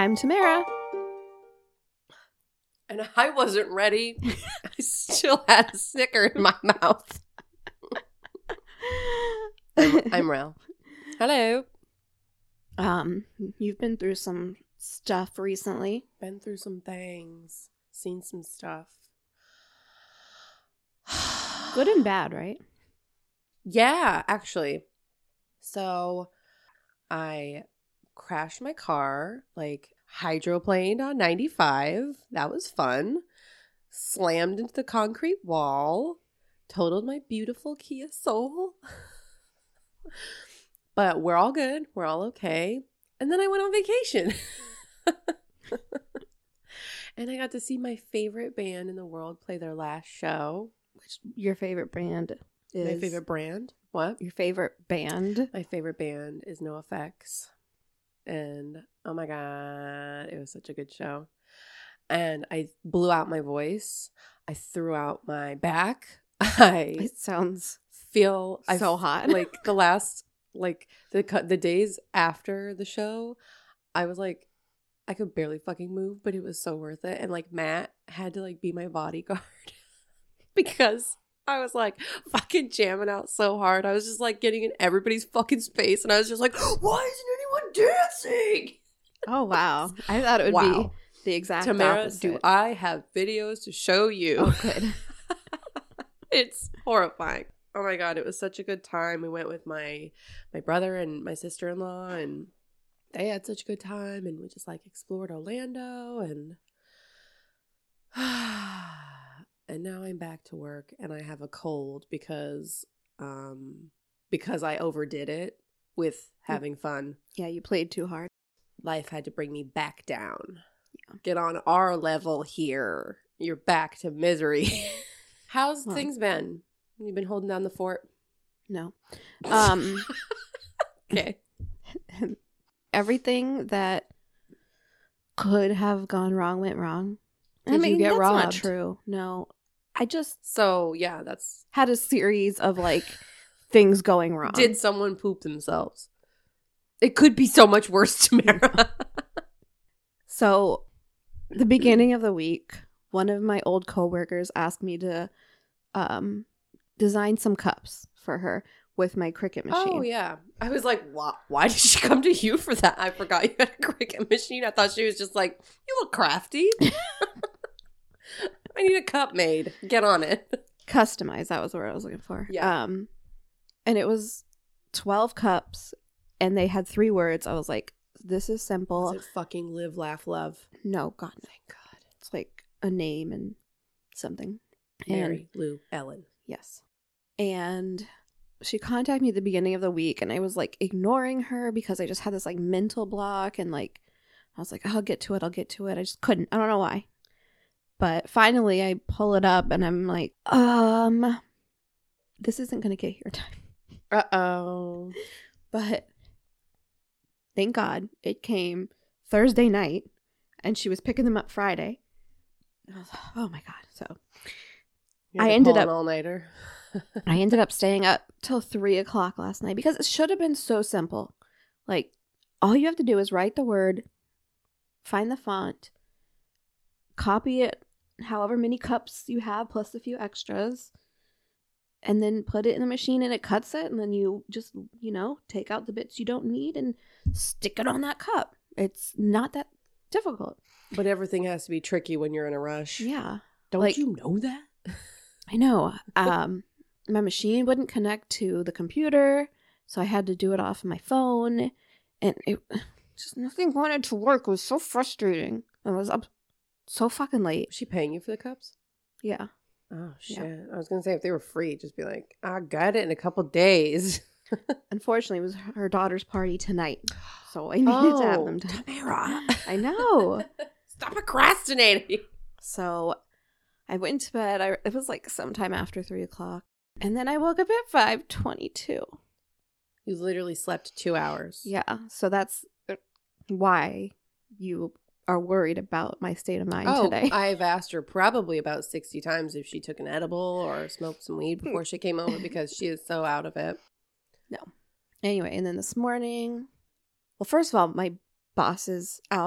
I'm Tamara. And I wasn't ready. I still had a sticker in my mouth. I'm Rel. Hello. You've been through some stuff recently. Been through some things. Seen some stuff. Good and bad, right? Yeah, actually. So I crashed my car, like hydroplaned on 95. That was fun. Slammed into the concrete wall. Totaled my beautiful Kia Soul. But we're all good. We're all okay. And then I went on vacation. And I got to see my favorite band in the world play their last show. Which your favorite band is? My favorite brand? What? Your favorite band? My favorite band is NoFX. And oh my God, it was such a good show. And I blew out my voice. I threw out my back. It sounds so hot. Like the last, like the days after the show, I was like, I could barely fucking move, but it was so worth it. And like Matt had to like be my bodyguard because I was like fucking jamming out so hard. I was just like getting in everybody's fucking space, and I was just like, why isn't anyone dancing? Oh wow! I thought it would be the exact Tamara, opposite. do I have videos to show you? Oh, good. It's horrifying. Oh my God, it was such a good time. We went with my brother and my sister-in-law, and they had such a good time, and we just like explored Orlando, and and now I'm back to work, and I have a cold because I overdid it with having fun. Yeah, you played too hard. Life had to bring me back down. Yeah. Get on our level here. You're back to misery. How's things been? You been holding down the fort? No. Okay. Everything that could have gone wrong went wrong. Did you get that's robbed? Not true. No. I just that's had a series of like things going wrong. Did someone poop themselves? It could be so much worse, Tamara. So, the beginning of the week, one of my old coworkers asked me to design some cups for her with my Cricut machine. Oh, yeah. I was like, why did she come to you for that? I forgot you had a Cricut machine. I thought she was just like, you look crafty. I need a cup made. Get on it. Customize. That was what I was looking for. Yeah. And it was 12 cups, and they had 3 words. I was like, this is simple. Is it fucking live, laugh, love? No, God. Thank God. It's like a name and something. Mary, Lou, Ellen. Yes. And she contacted me at the beginning of the week, and I was like ignoring her because I just had this like mental block, and like I was like, I'll get to it. I just couldn't. I don't know why. But finally I pull it up and I'm like, this isn't going to get here time. Uh-oh. But thank God it came Thursday night, and she was picking them up Friday. And I was like, oh my God. So I ended up all-nighter. I ended up staying up till 3:00 last night because it should have been so simple. Like, all you have to do is write the word, find the font, copy it, however many cups you have plus a few extras, and then put it in the machine and it cuts it, and then you just, take out the bits you don't need and stick it on that cup. It's not that difficult. But everything has to be tricky when you're in a rush. Yeah. Don't you know that? I know. My machine wouldn't connect to the computer, so I had to do it off my phone, and it just nothing wanted to work. It was so frustrating. I was up so fucking late. Was she paying you for the cups? Yeah. Oh, shit. Yeah. I was going to say, if they were free, just be like, I got it in a couple days. Unfortunately, it was her daughter's party tonight, so I needed to have them done. Tamara. I know. Stop procrastinating. So I went to bed. It was like sometime after 3:00, and then I woke up at 5:22. You literally slept 2 hours. Yeah, so that's why you are worried about my state of mind today. I've asked her probably about 60 times if she took an edible or smoked some weed before she came over because she is so out of it. No. Anyway, and then this morning, well, first of all, my boss is out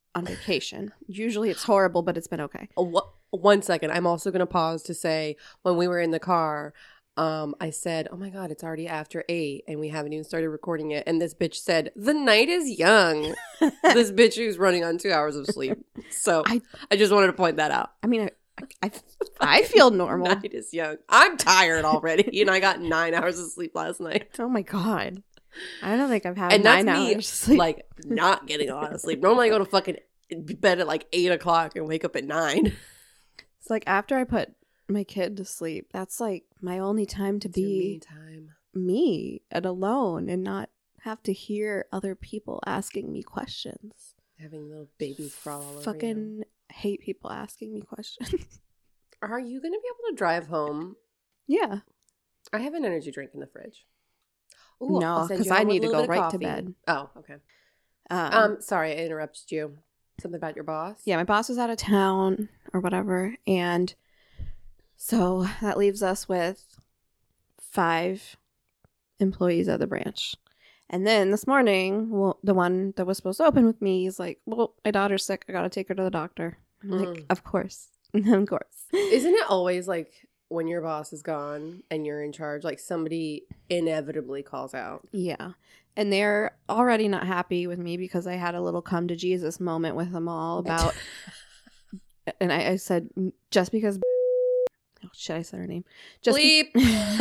on vacation. Usually it's horrible, but it's been okay. 1 second. I'm also going to pause to say when we were in the car, I said, oh my God, it's already after 8 and we haven't even started recording it. And this bitch said, the night is young. This bitch who's running on 2 hours of sleep. So I just wanted to point that out. I mean, I feel normal. Night is young. I'm tired already. And I got 9 hours of sleep last night. Oh my God. I don't think I've had and 9 that's hours me, of sleep. like, not getting a lot of sleep. Normally I go to fucking bed at like 8 o'clock and wake up at 9. It's like after I put my kid to sleep, that's like my only time to be me and alone and not have to hear other people asking me questions. Having little babies crawl all over Fucking you. hate people asking me questions. Are you going to be able to drive home? Yeah. I have an energy drink in the fridge. Ooh, no, because I need to go right to bed. Oh, okay. Sorry, I interrupted you. Something about your boss? Yeah, my boss was out of town or whatever, and so that leaves us with 5 employees at the branch. And then this morning, the one that was supposed to open with me is like, well, my daughter's sick. I got to take her to the doctor. I'm like, of course. Of course. Isn't it always like when your boss is gone and you're in charge, like somebody inevitably calls out? Yeah. And they're already not happy with me because I had a little come to Jesus moment with them all about, and I said, just because, oh shit, I said her name. Bleep.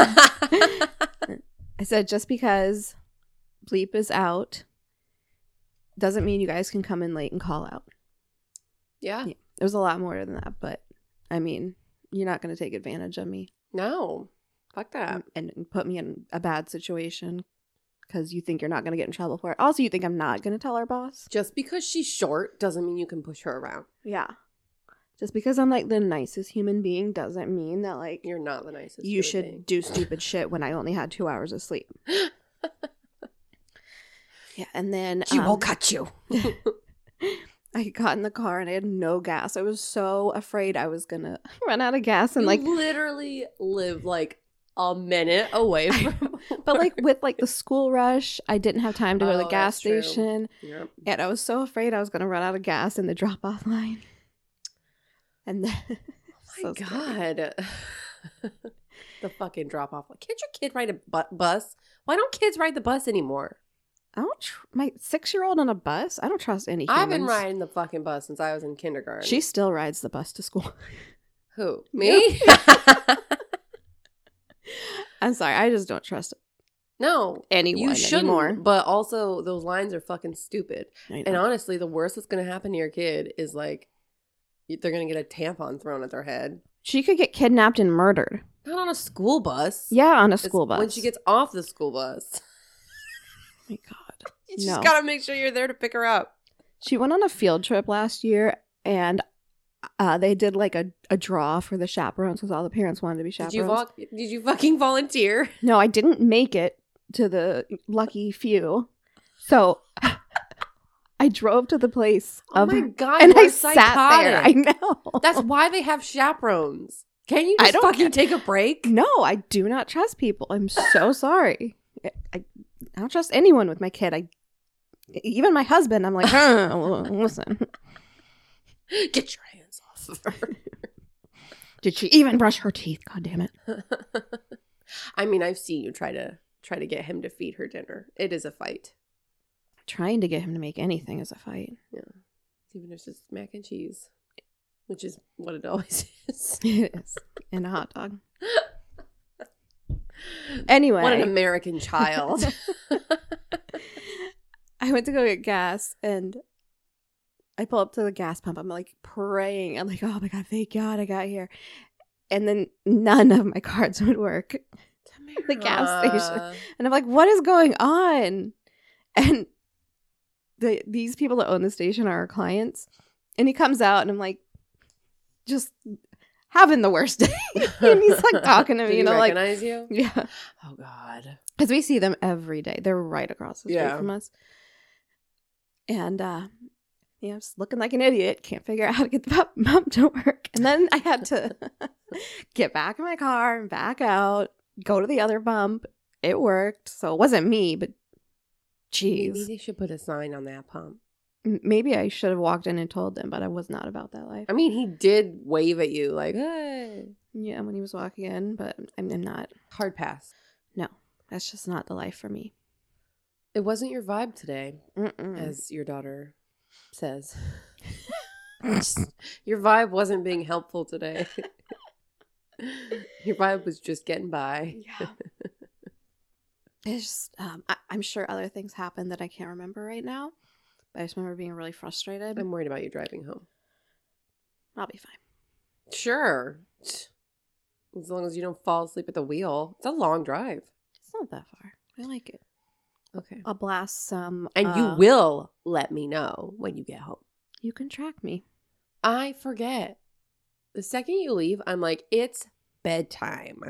I said, just because Bleep is out doesn't mean you guys can come in late and call out. Yeah. It was a lot more than that, but I mean, you're not going to take advantage of me. No. Fuck that. And put me in a bad situation because you think you're not going to get in trouble for it. Also, you think I'm not going to tell our boss. Just because she's short doesn't mean you can push her around. Yeah. Just because I'm like the nicest human being doesn't mean that like you're not the nicest. You should do stupid shit when I only had 2 hours of sleep. Yeah, and then she will cut you. I got in the car and I had no gas. I was so afraid I was gonna run out of gas and like literally live like a minute away from. But like with like the school rush, I didn't have time to go to the gas station, yep. And I was so afraid I was gonna run out of gas in the drop off line. And then, oh my God. The fucking drop off. Can't your kid ride a bus? Why don't kids ride the bus anymore? I don't. My 6-year-old on a bus. I don't trust any humans. I've been riding the fucking bus since I was in kindergarten. She still rides the bus to school. Who? Me? I'm sorry. I just don't trust no anyone you shouldn't, anymore. But also, those lines are fucking stupid. I know. And honestly, the worst that's going to happen to your kid is like they're going to get a tampon thrown at their head. She could get kidnapped and murdered. Not on a school bus. Yeah, on a school bus. When she gets off the school bus. Oh my God. You just got to make sure you're there to pick her up. She went on a field trip last year, and they did like a draw for the chaperones because all the parents wanted to be chaperones. Did you fucking volunteer? No, I didn't make it to the lucky few. So I drove to the place. Oh my God, and I sat there. I know. That's why they have chaperones. Can you just fucking take a break? No, I do not trust people. I'm so sorry. I don't trust anyone with my kid. Even my husband, I'm like, listen. Get your hands off of her. Did she even brush her teeth? God damn it. I mean, I've seen you try to get him to feed her dinner. It is a fight. Trying to get him to make anything is a fight. Yeah. Even if it's just mac and cheese, which is what it always is. It is. And a hot dog. Anyway. What an American child. I went to go get gas and I pull up to the gas pump. I'm like praying. I'm like, oh my God, thank God I got here. And then none of my cards would work at the gas station. And I'm like, what is going on? And these people that own the station are our clients. And he comes out and I'm like, just having the worst day. And he's like talking to me. Did he like, recognize you? Yeah. Oh God. Because we see them every day. They're right across the street from us. And yeah, I was looking like an idiot. Can't figure out how to get the pump to work. And then I had to get back in my car and back out, go to the other pump. It worked. So it wasn't me, but geez. Maybe they should put a sign on that pump. Maybe I should have walked in and told them, but I was not about that life. I mean, he did wave at you like, hey. Yeah, when he was walking in, but I'm not. Hard pass. No, that's just not the life for me. It wasn't your vibe today, Mm-mm. as your daughter says. Your vibe wasn't being helpful today. Your vibe was just getting by. Yeah. It's just, I'm sure other things happened that I can't remember right now. But I just remember being really frustrated. I'm worried about you driving home. I'll be fine. Sure. As long as you don't fall asleep at the wheel. It's a long drive. It's not that far. I like it. Okay. I'll blast some. And you will let me know when you get home. You can track me. I forget. The second you leave, I'm like, it's bedtime.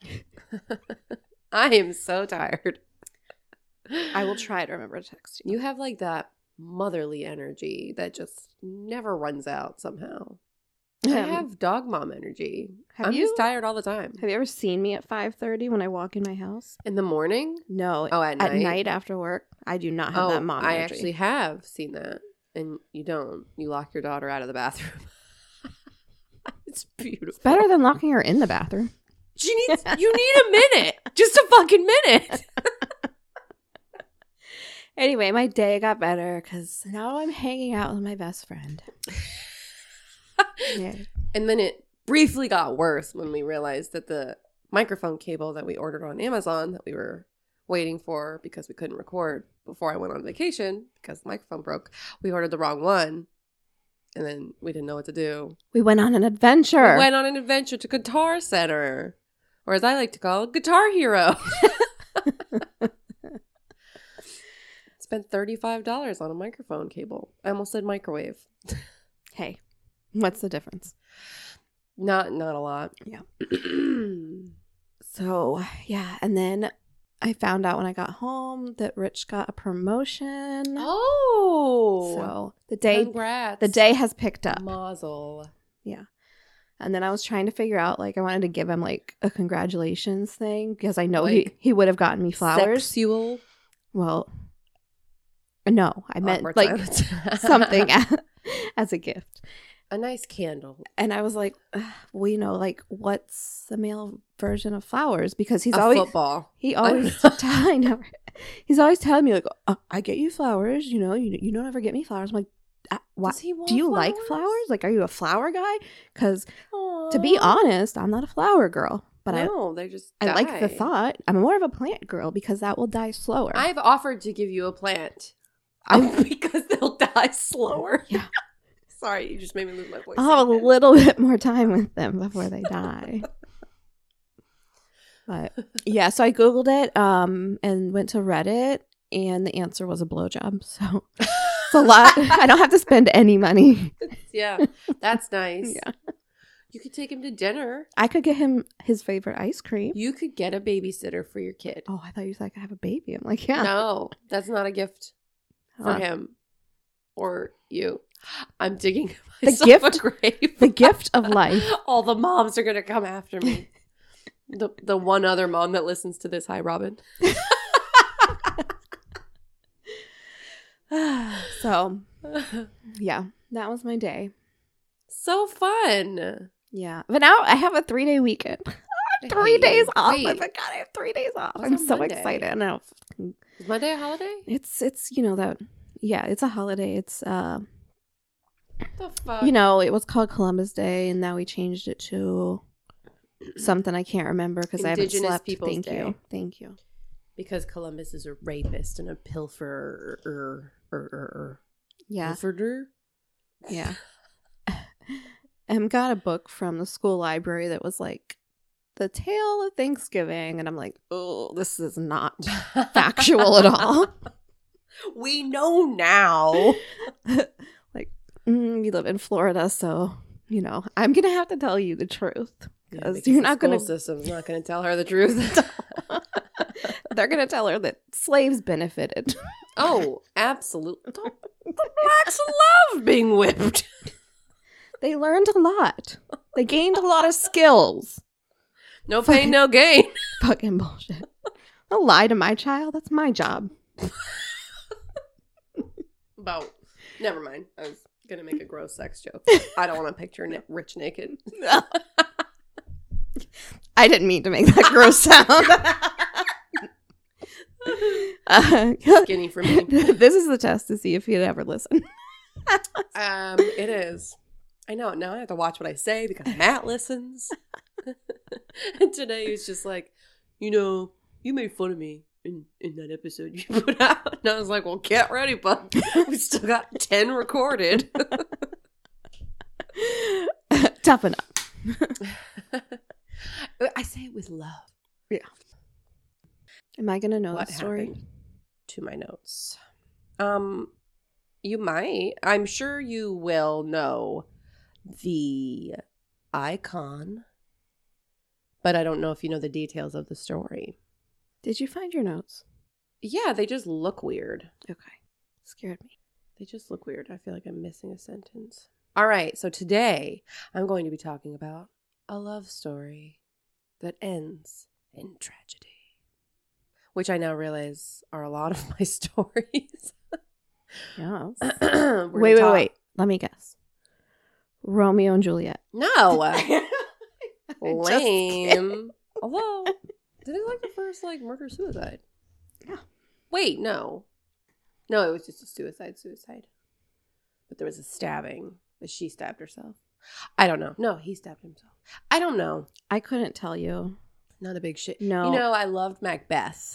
I am so tired. I will try to remember to text you. You have like that motherly energy that just never runs out somehow. I have dog mom energy. I'm just tired all the time. Have you ever seen me at 5:30 when I walk in my house? In the morning? No. Oh, at night? At night after work, I do not have that mom energy. I actually have seen that. And you don't. You lock your daughter out of the bathroom. It's beautiful. It's better than locking her in the bathroom. You need a minute. Just a fucking minute. Anyway, my day got better because now I'm hanging out with my best friend. Yeah. And then it briefly got worse when we realized that the microphone cable that we ordered on Amazon that we were waiting for because we couldn't record before I went on vacation because the microphone broke, we ordered the wrong one. And then we didn't know what to do. We went on an adventure. We went on an adventure to Guitar Center, or as I like to call it, Guitar Hero. Spent $35 on a microphone cable. I almost said microwave. Hey, what's the difference? Not a lot. Yeah. So, yeah. And then I found out when I got home that Rich got a promotion. Oh. So the day Congrats. has picked up. Mazel. Yeah. And then I was trying to figure out, like, I wanted to give him, like, a congratulations thing because I know Like, he would have gotten me flowers. Sexual. Well, no, I meant, Awkward like, silence. something as a gift. A nice candle. And I was like, well, you know, like, what's the male version of flowers? Because he's A always football. He always he's always telling me, like, I get you flowers, you know, you don't ever get me flowers. I'm like, why? Do you like flowers? Like, are you a flower guy? Because to be honest, I'm not a flower girl, but they just I like the thought. I'm more of a plant girl because that will die slower. I've offered to give you a plant because they'll die slower. Yeah. Sorry, you just made me lose my voice. I'll have a little bit more time with them before they die. But yeah, so I Googled it and went to Reddit, and the answer was a blowjob. So it's a lot. I don't have to spend any money. Yeah, that's nice. Yeah. You could take him to dinner. I could get him his favorite ice cream. You could get a babysitter for your kid. Oh, I thought you said I could have a baby. I'm like, yeah. No, that's not a gift for him or you. I'm digging myself a grave. The gift of life. All the moms are going to come after me. The one other mom that listens to this. Hi, Robin. So, yeah, that was my day. So fun. Yeah. But now I have a 3-day weekend. 3 days off. Wait. I forgot I have 3 days off. What's I'm on so Monday? excited. Now Is Monday a holiday? it's you know that it's a holiday. It's The fuck? you know, it was called Columbus Day and now we changed it to something I can't remember because I haven't Indigenous slept. Peoples Day. Thank you. Because Columbus is a rapist and a pilferer. Yeah. Pilferer? Yeah. I got a book from the school library that was like the tale of Thanksgiving, and I'm like, oh, this is not factual at all. We know now. Like, we live in Florida, so you know I'm gonna have to tell you the truth because you're not gonna. The school system's not gonna tell her the truth. They're gonna tell her that slaves benefited. Oh, absolutely. The blacks love being whipped. They learned a lot. They gained a lot of skills. No pain, no gain. Fucking bullshit. Don't lie to my child. That's my job. About Never mind. I was going to make a gross sex joke. I don't want to picture Rich naked. I didn't mean to make that gross sound. Skinny for me. This is the test to see if he'd ever listen. It is. I know. Now I have to watch what I say because Matt listens. And today he's just like, you made fun of me in that episode you put out. And I was like, well, get ready, bud. We still got 10 recorded. Toughen up. I say it with love. Yeah. Am I going to know What the story? happened to my notes? You might. I'm sure you will know the icon, but I don't know if you know the details of the story. Did you find your notes? Yeah, they just look weird. Okay. Scared me. They just look weird. I feel like I'm missing a sentence. All right, so today I'm going to be talking about a love story that ends in tragedy, which I now realize are a lot of my stories. Yeah. Wait. Wait. Let me guess. Romeo and Juliet. No. Just Lame. Although, did it like the first murder-suicide? Yeah. Wait, no. No, it was just a suicide. But there was a stabbing. That she stabbed herself. I don't know. No, he stabbed himself. I don't know. I couldn't tell you. Not a big shit. No. I loved Macbeth.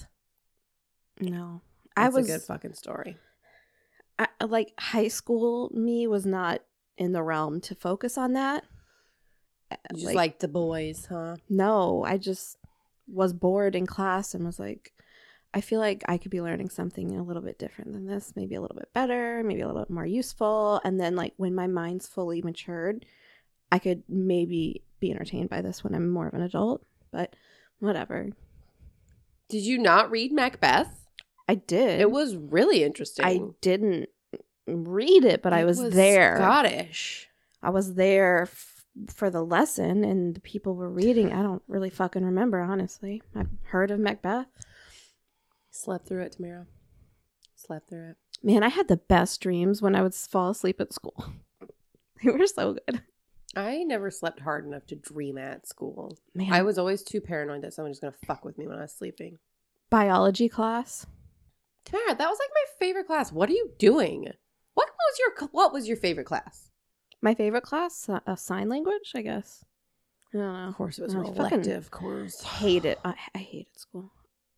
No. That's a good fucking story. Like high school me was not in the realm to focus on that. You just like the boys, huh? No, I just was bored in class and was like, I feel like I could be learning something a little bit different than this, maybe a little bit better, maybe a little bit more useful. And then when my mind's fully matured, I could maybe be entertained by this when I'm more of an adult, but whatever. Did you not read Macbeth? I did. It was really interesting. I didn't read it, but I was there. Scottish. I was there for the lesson, and the people were reading. I don't really fucking remember, honestly. I've heard of Macbeth. Slept through it, Tamara. Slept through it. Man, I had the best dreams when I would fall asleep at school. They were so good. I never slept hard enough to dream at school. Man, I was always too paranoid that someone was going to fuck with me when I was sleeping. biology class. Tamara, that was my favorite class. What are you doing? What was your favorite class? My favorite class, sign language, I guess. I don't know. Of course, it was I an fucking elective course. Hate it. I hated school.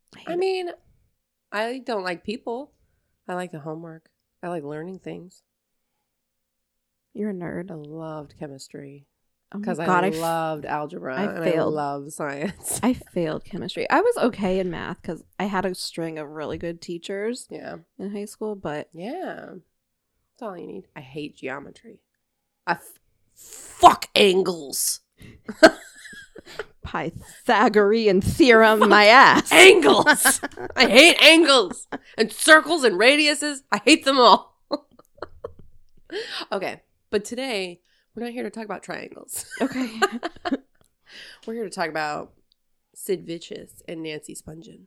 I don't like people. I like the homework. I like learning things. You're a nerd. I loved chemistry Oh my because God, I loved algebra and failed. I love science. I failed chemistry. I was okay in math because I had a string of really good teachers Yeah. in high school, but Yeah. That's all you need. I hate geometry. Fuck angles. Pythagorean theorem, my ass. Angles. I hate angles and circles and radiuses. I hate them all. Okay. But today, we're not here to talk about triangles. Okay. We're here to talk about Sid Vicious and Nancy Spungen.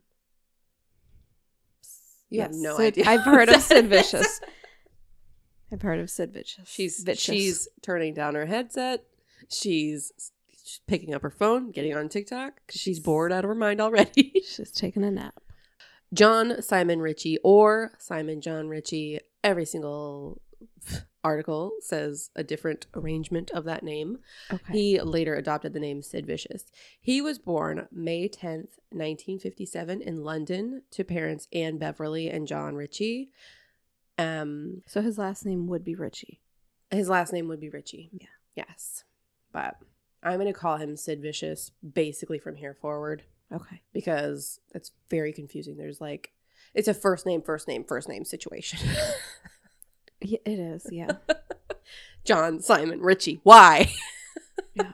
You have no idea. I've heard of Sid Vicious. I've heard of Sid Vicious. She's turning down her headset. She's picking up her phone, getting on TikTok because she's bored out of her mind already. She's taking a nap. John Simon Ritchie or Simon John Ritchie. Every single article says a different arrangement of that name. Okay. He later adopted the name Sid Vicious. He was born May 10th, 1957 in London to parents Anne Beverly and John Ritchie. So his last name would be Ritchie. His last name would be Ritchie. Yeah. Yes. But I'm going to call him Sid Vicious basically from here forward Okay. because it's very confusing. There's it's a first name situation. Yeah, it is, yeah. John Simon Ritchie. Why? Yeah.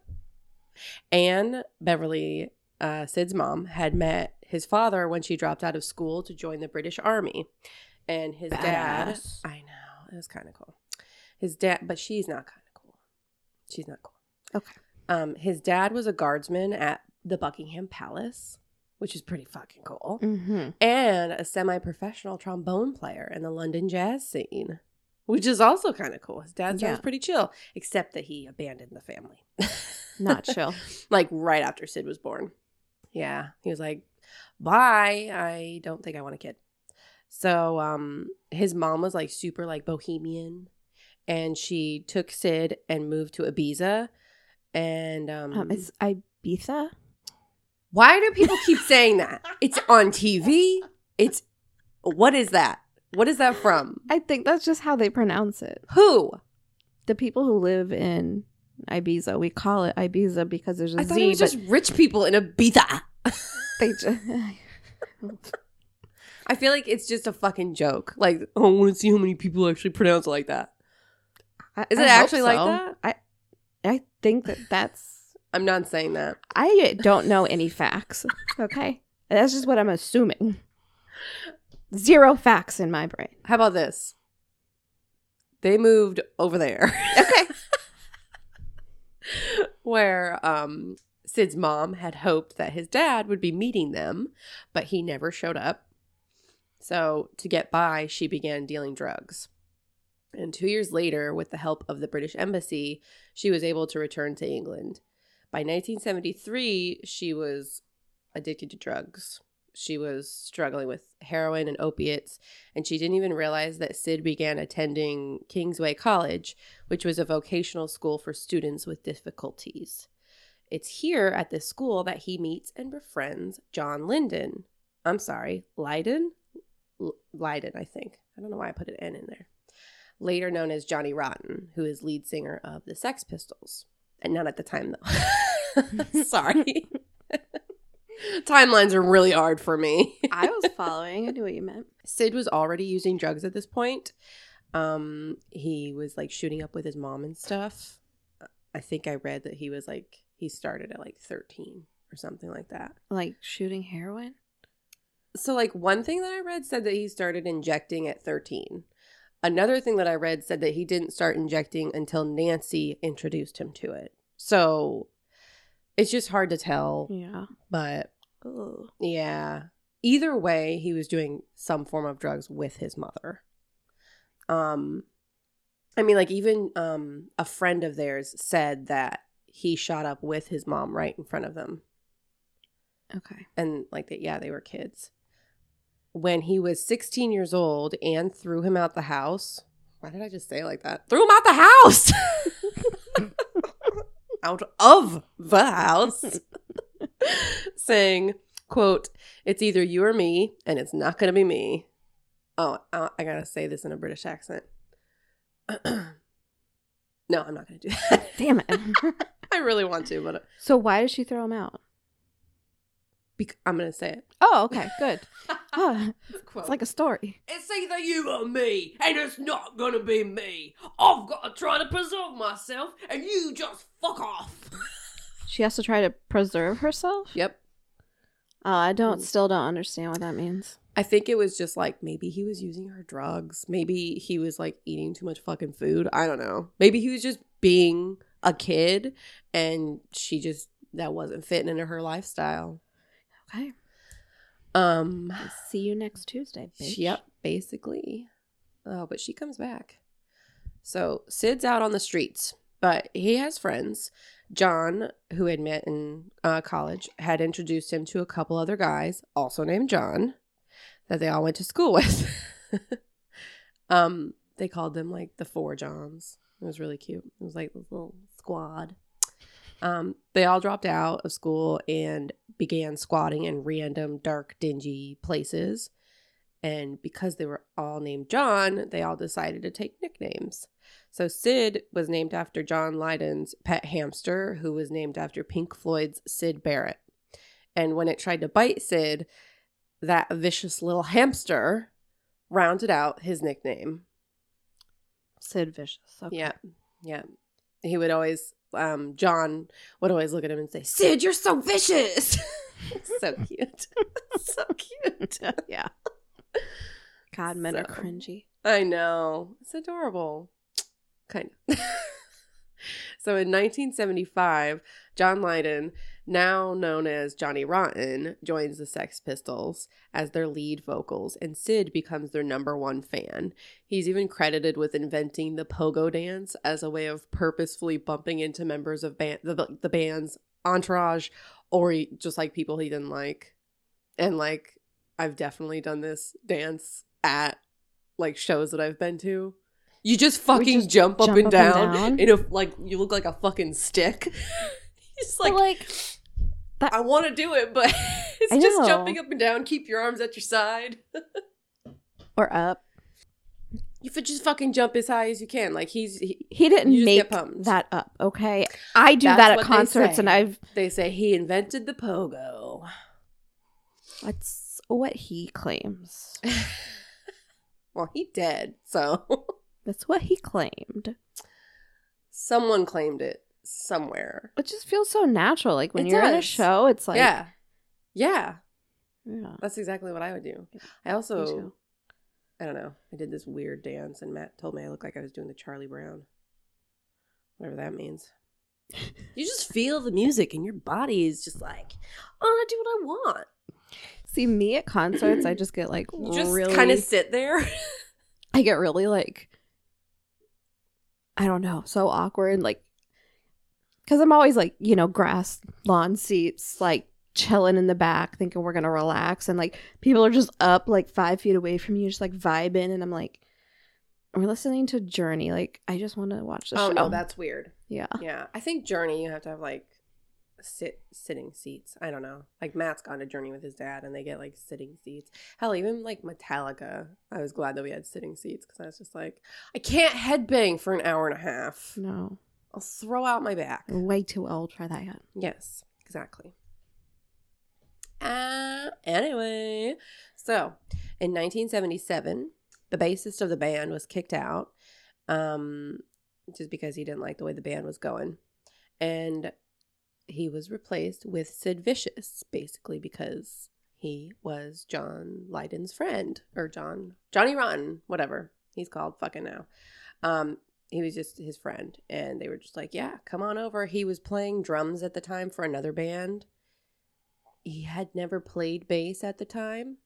Anne Beverly, Sid's mom, had met his father when she dropped out of school to join the British Army. And his dad, Badass. I know, it was kind of cool. His dad, but she's not kind of cool. She's not cool. Okay. His dad was a guardsman at the Buckingham Palace, which is pretty fucking cool, Mm-hmm. and a semi-professional trombone player in the London jazz scene. which is also kind of cool. His dad sounds Yeah. pretty chill, except that he abandoned the family. Not chill. Like right after Sid was born. Yeah. He was like, bye. I don't think I want a kid. So his mom was like super like bohemian, and she took Sid and moved to Ibiza. And It's Ibiza? why do people keep saying that? It's on TV. What is that? What is that from? I think that's just how they pronounce it. Who? The people who live in Ibiza, we call it Ibiza because there's a I Z, thought it was but just rich people in Ibiza. they just... I feel like it's just a fucking joke. Like, oh, I want to see how many people actually pronounce it like that. Is it I hope actually like so. that? I think that's... I'm not saying that. I don't know any facts, okay? That's just what I'm assuming. 0 facts in my brain. How about this? They moved over there. Okay. Where Sid's mom had hoped that his dad would be meeting them, but he never showed up. So to get by, she began dealing drugs. And 2 years later, with the help of the British Embassy, she was able to return to England. By 1973, she was addicted to drugs. She was struggling with heroin and opiates, and she didn't even realize that Sid began attending Kingsway College, which was a vocational school for students with difficulties. It's here at this school that he meets and befriends John Lydon. I'm sorry, Lydon? Lydon, I think. I don't know why I put an N in there. Later known as Johnny Rotten, who is lead singer of the Sex Pistols. And not at the time, though. Sorry. Timelines are really hard for me. I was following. I knew what you meant. Sid was already using drugs at this point. He was like shooting up with his mom and stuff. I think I read that he was like, he started at like 13 or something like that. Like shooting heroin? So like one thing that I read said that he started injecting at 13. Another thing that I read said that he didn't start injecting until Nancy introduced him to it. So it's just hard to tell. Yeah. But Ooh. yeah. Either way, he was doing some form of drugs with his mother. I mean, like even a friend of theirs said that he shot up with his mom right in front of them. Okay. And like that, yeah, they were kids. When he was 16 years old, Anne threw him out the house. Why did I just say it like that? Threw him out the house! Out of the house. Saying, quote, "It's either you or me, and it's not going to be me." Oh, I got to say this in a British accent. No, I'm not going to do that. Damn it. I really want to, but So why did she throw him out? I'm going to say it. Oh, okay. Good. Oh, Quote. it's like a story. It's either you or me, and it's not gonna be me. I've got to try to preserve myself, and you just fuck off. She has to try to preserve herself? Yep. I still don't understand what that means. I think it was just like maybe he was using her drugs. Maybe he was like eating too much fucking food. I don't know. Maybe he was just being a kid, and that wasn't fitting into her lifestyle. Okay. See you next Tuesday, bitch. Yep, basically. Oh, but she comes back. So Sid's out on the streets, but he has friends. John, who had met in college, had introduced him to a couple other guys, also named John, that they all went to school with. They called them like the Four Johns. It was really cute. It was like this little squad. They all dropped out of school and began squatting in random, dark, dingy places. And because they were all named John, they all decided to take nicknames. So Sid was named after John Lydon's pet hamster, who was named after Pink Floyd's Syd Barrett. And when it tried to bite Sid, that vicious little hamster rounded out his nickname. Sid Vicious. Okay. Yeah. Yeah. He would always... John would always look at him and say, "Sid, you're so vicious." So cute. So cute. Yeah. God, men are cringy. I know. It's adorable. Kind of. So in 1975, John Lydon now known as Johnny Rotten, joins the Sex Pistols as their lead vocals, and Sid becomes their #1 fan. He's even credited with inventing the pogo dance as a way of purposefully bumping into members of the band's entourage, or just like people he didn't like. And like, I've definitely done this dance at like shows that I've been to. You just fucking jump up and down in a, like, you look like a fucking stick. It's like that, I want to do it, but it's just jumping up and down. Keep your arms at your side. Or up. You could just fucking jump as high as you can. Like, he didn't make that up, okay? I do that at concerts, and They say he invented the pogo. That's what he claims. Well, he dead, so. That's what he claimed. Someone claimed it. Somewhere. It just feels so natural. Like when you're in a show, it's like yeah. That's exactly what I would do. I also, I don't know, I did this weird dance and Matt told me I looked like I was doing the Charlie Brown, whatever that means. You just feel the music and your body is just like, I want to do what I want. See, me at concerts, I just get like you just really kind of sit there. I get really like, I don't know, so awkward, like. Because I'm always like, you know, grass lawn seats, like chilling in the back, thinking we're going to relax. And like people are just up like 5 feet away from you, just like vibing. And I'm like, we're listening to Journey. Like, I just want to watch the show. Oh, no, that's weird. Yeah. Yeah. I think Journey, you have to have like sitting seats. I don't know. Like Matt's gone to Journey with his dad and they get like sitting seats. Hell, even like Metallica, I was glad that we had sitting seats because I was just like, I can't headbang for an hour and a half. No. I'll throw out my back. Way too old for that. Yes, exactly. Anyway, so in 1977, the bassist of the band was kicked out just because he didn't like the way the band was going. And he was replaced with Sid Vicious, basically because he was John Lydon's friend, or Johnny Rotten, whatever he's called fucking now. He was just his friend, and they were just like, yeah, come on over. He was playing drums at the time for another band. He had never played bass at the time,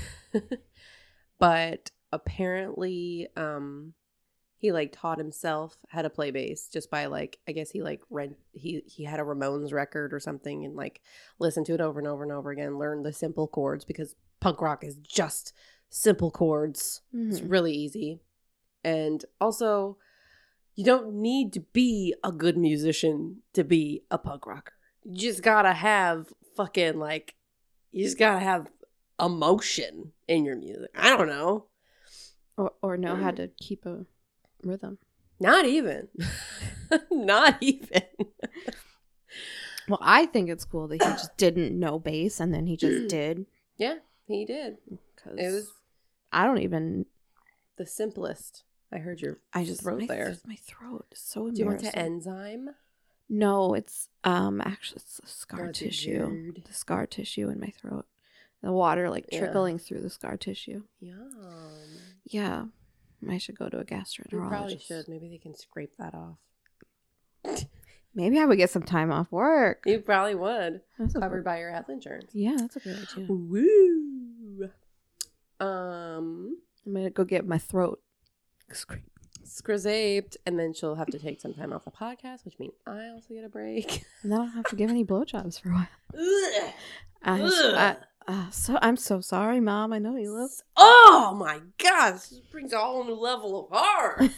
but apparently he like taught himself how to play bass just by like, I guess he like he had a Ramones record or something and like listened to it over and over and over again, learned the simple chords because punk rock is just simple chords. Mm-hmm. It's really easy. And also, you don't need to be a good musician to be a punk rocker. You just gotta have fucking like, you just gotta have emotion in your music. I don't know. Or know how to keep a rhythm. Not even. Not even. Well, I think it's cool that he just didn't know bass and then he just did. Yeah, he did. Because it was, I don't even. The simplest. I heard your throat there. My throat is so embarrassing. Do you want to enzyme? No, it's actually it's the scar tissue. The scar tissue in my throat. The water like trickling through the scar tissue. Yum. Yeah. I should go to a gastroenterologist. You probably should. Maybe they can scrape that off. Maybe I would get some time off work. You probably would. Covered by your health insurance. Yeah, that's a good idea. Woo. I'm gonna go get my throat scraped, and then she'll have to take some time off the podcast, which means I also get a break. And then I don't have to give any blowjobs for a while. I'm so sorry, Mom. I know you love. Oh my gosh, this brings a whole new level of horror.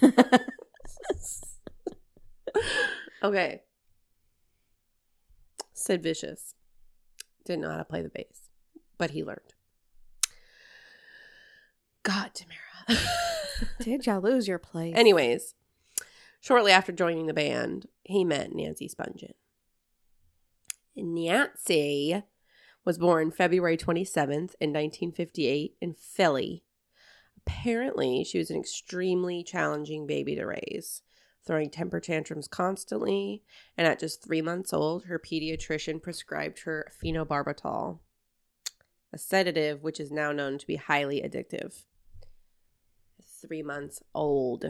Okay. Sid Vicious didn't know how to play the bass, but he learned. God, Tamara. Did y'all lose your place? Anyways, shortly after joining the band, he met Nancy Spungen. Nancy was born February 27th in 1958 in Philly. Apparently, she was an extremely challenging baby to raise, throwing temper tantrums constantly, and at just 3 months old, her pediatrician prescribed her phenobarbital, a sedative which is now known to be highly addictive. 3 months old.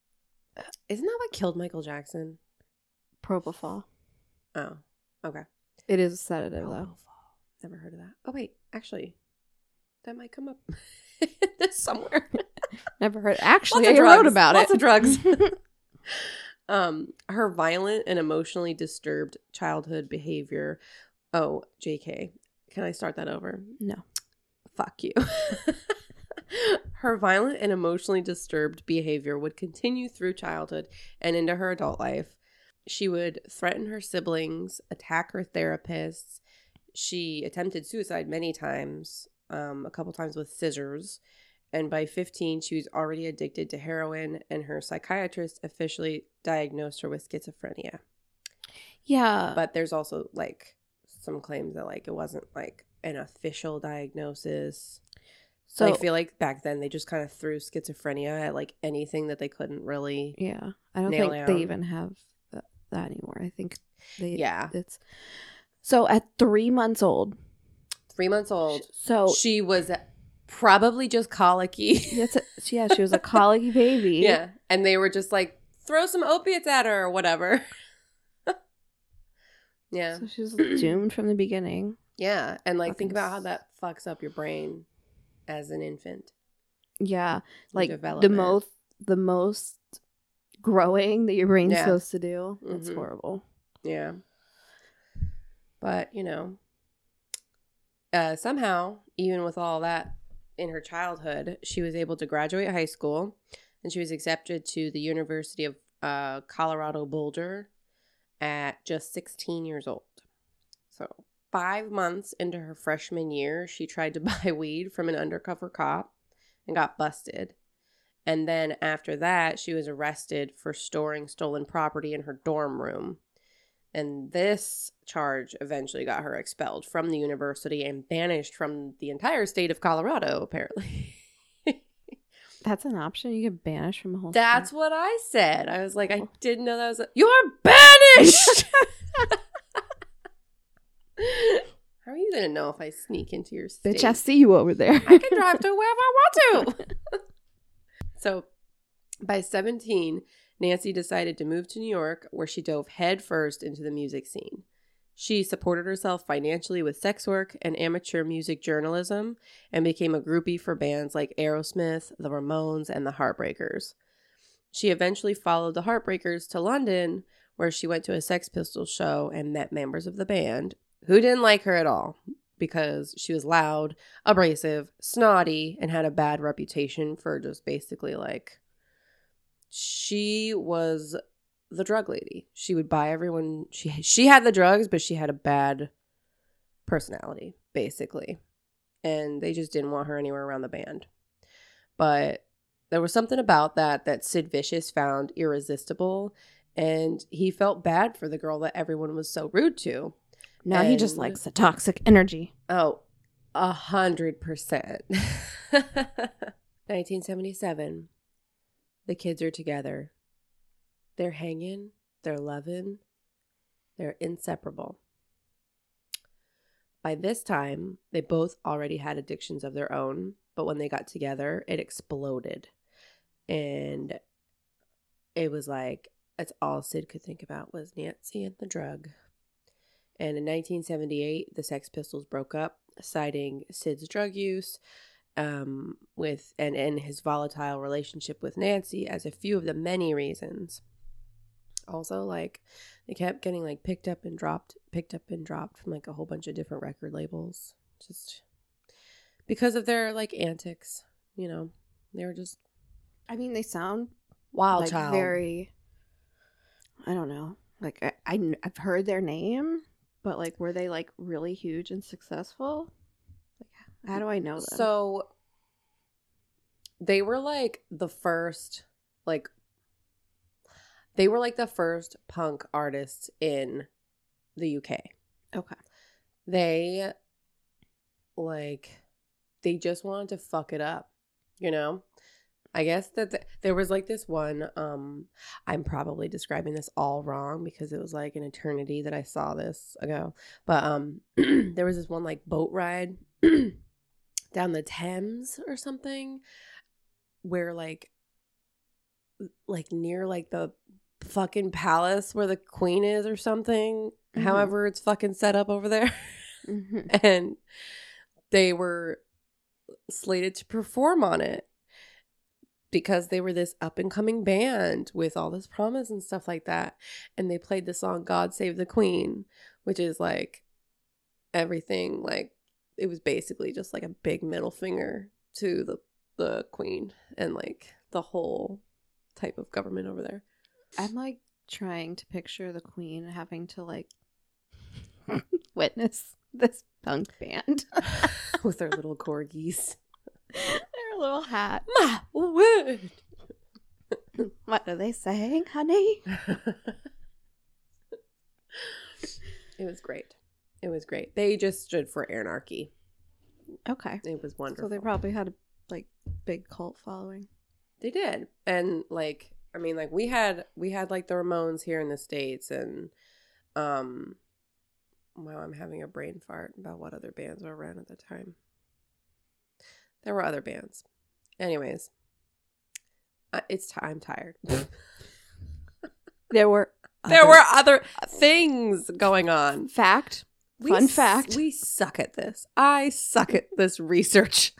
Isn't that what killed Michael Jackson? Propofol. Oh, okay. It is a sedative, though. Propofol. Never heard of that. Oh, wait. Actually, that might come up somewhere. Never heard. Actually, Lots of I drugs. wrote about Lots it. of drugs. Her violent and emotionally disturbed childhood behavior. Oh, JK. Can I start that over? No. Fuck you. Her violent and emotionally disturbed behavior would continue through childhood and into her adult life. She would threaten her siblings, attack her therapists. She attempted suicide many times, a couple times with scissors. And by 15, she was already addicted to heroin, and her psychiatrist officially diagnosed her with schizophrenia. Yeah. But there's also, like, some claims that, like, it wasn't, like, an official diagnosis. So I feel like back then they just kind of threw schizophrenia at, like, anything that they couldn't really yeah. I don't nail think down. they even have that anymore. I think they. Yeah. It's so at 3 months old. 3 months old. So she was probably just colicky. She was a colicky baby. Yeah. And they were just like, throw some opiates at her or whatever. Yeah. So she was doomed from the beginning. Yeah. And like, Fucking think about how that fucks up your brain as an infant. Yeah. Like Development. the most growing that your brain's Yeah. supposed to do. It's Mhm. horrible. Yeah. But, you know, somehow, even with all that in her childhood, she was able to graduate high school, and she was accepted to the University of Colorado Boulder at just 16 years old. So 5 months into her freshman year, she tried to buy weed from an undercover cop and got busted. And then after that, she was arrested for storing stolen property in her dorm room. And this charge eventually got her expelled from the university and banished from the entire state of Colorado, apparently. That's an option. You get banished from a whole That's state. what I said. I was like, I didn't know that was you're banished! How are you going to know if I sneak into your state? Bitch, I see you over there. I can drive to wherever I want to. So by 17, Nancy decided to move to New York, where she dove headfirst into the music scene. She supported herself financially with sex work and amateur music journalism and became a groupie for bands like Aerosmith, the Ramones, and the Heartbreakers. She eventually followed the Heartbreakers to London, where she went to a Sex Pistols show and met members of the band who didn't like her at all because she was loud, abrasive, snotty, and had a bad reputation for just basically like... She was the drug lady. She would buy everyone. She had the drugs, but she had a bad personality, basically. And they just didn't want her anywhere around the band. But there was something about that Sid Vicious found irresistible. And he felt bad for the girl that everyone was so rude to. No, he just likes the toxic energy. Oh, 100%. 1977. The kids are together. They're hanging. They're loving. They're inseparable. By this time, they both already had addictions of their own, but when they got together, it exploded. And it was like, that's all Sid could think about was Nancy and the drug. And in 1978, the Sex Pistols broke up, citing Sid's drug use, and his volatile relationship with Nancy as a few of the many reasons. Also, like, they kept getting like picked up and dropped from like a whole bunch of different record labels, just because of their like antics. You know, they were just. I mean, they sound wild like child. very. I don't know. Like I've heard their name, but like, were they like really huge and successful? How do I know them? So they were like the first, like, they were like the first punk artists in the UK. Okay. They just wanted to fuck it up, you know? I guess that there was like this one, I'm probably describing this all wrong because it was like an eternity that I saw this ago. But there was this one like boat ride down the Thames or something where like near like the fucking palace where the queen is or something. however it's fucking set up over there. Mm-hmm. And they were slated to perform on it because they were this up and coming band with all this promise and stuff like that. And they played the song God Save the Queen, which is like everything. Like, it was basically just like a big middle finger to the queen and like the whole type of government over there. I'm like trying to picture the queen having to like witness this punk band With their little corgis. their little hat. My word. What are they saying, honey? It was great. It was great. They just stood for anarchy. Okay. It was wonderful. So they probably had a like big cult following. They did. And like, I mean, like we had like the Ramones here in the States, and wow, I'm having a brain fart about what other bands were around at the time. There were other bands. Anyways, I'm tired. There were other things going on. Fact. Fun fact. We suck at this. I suck at this research.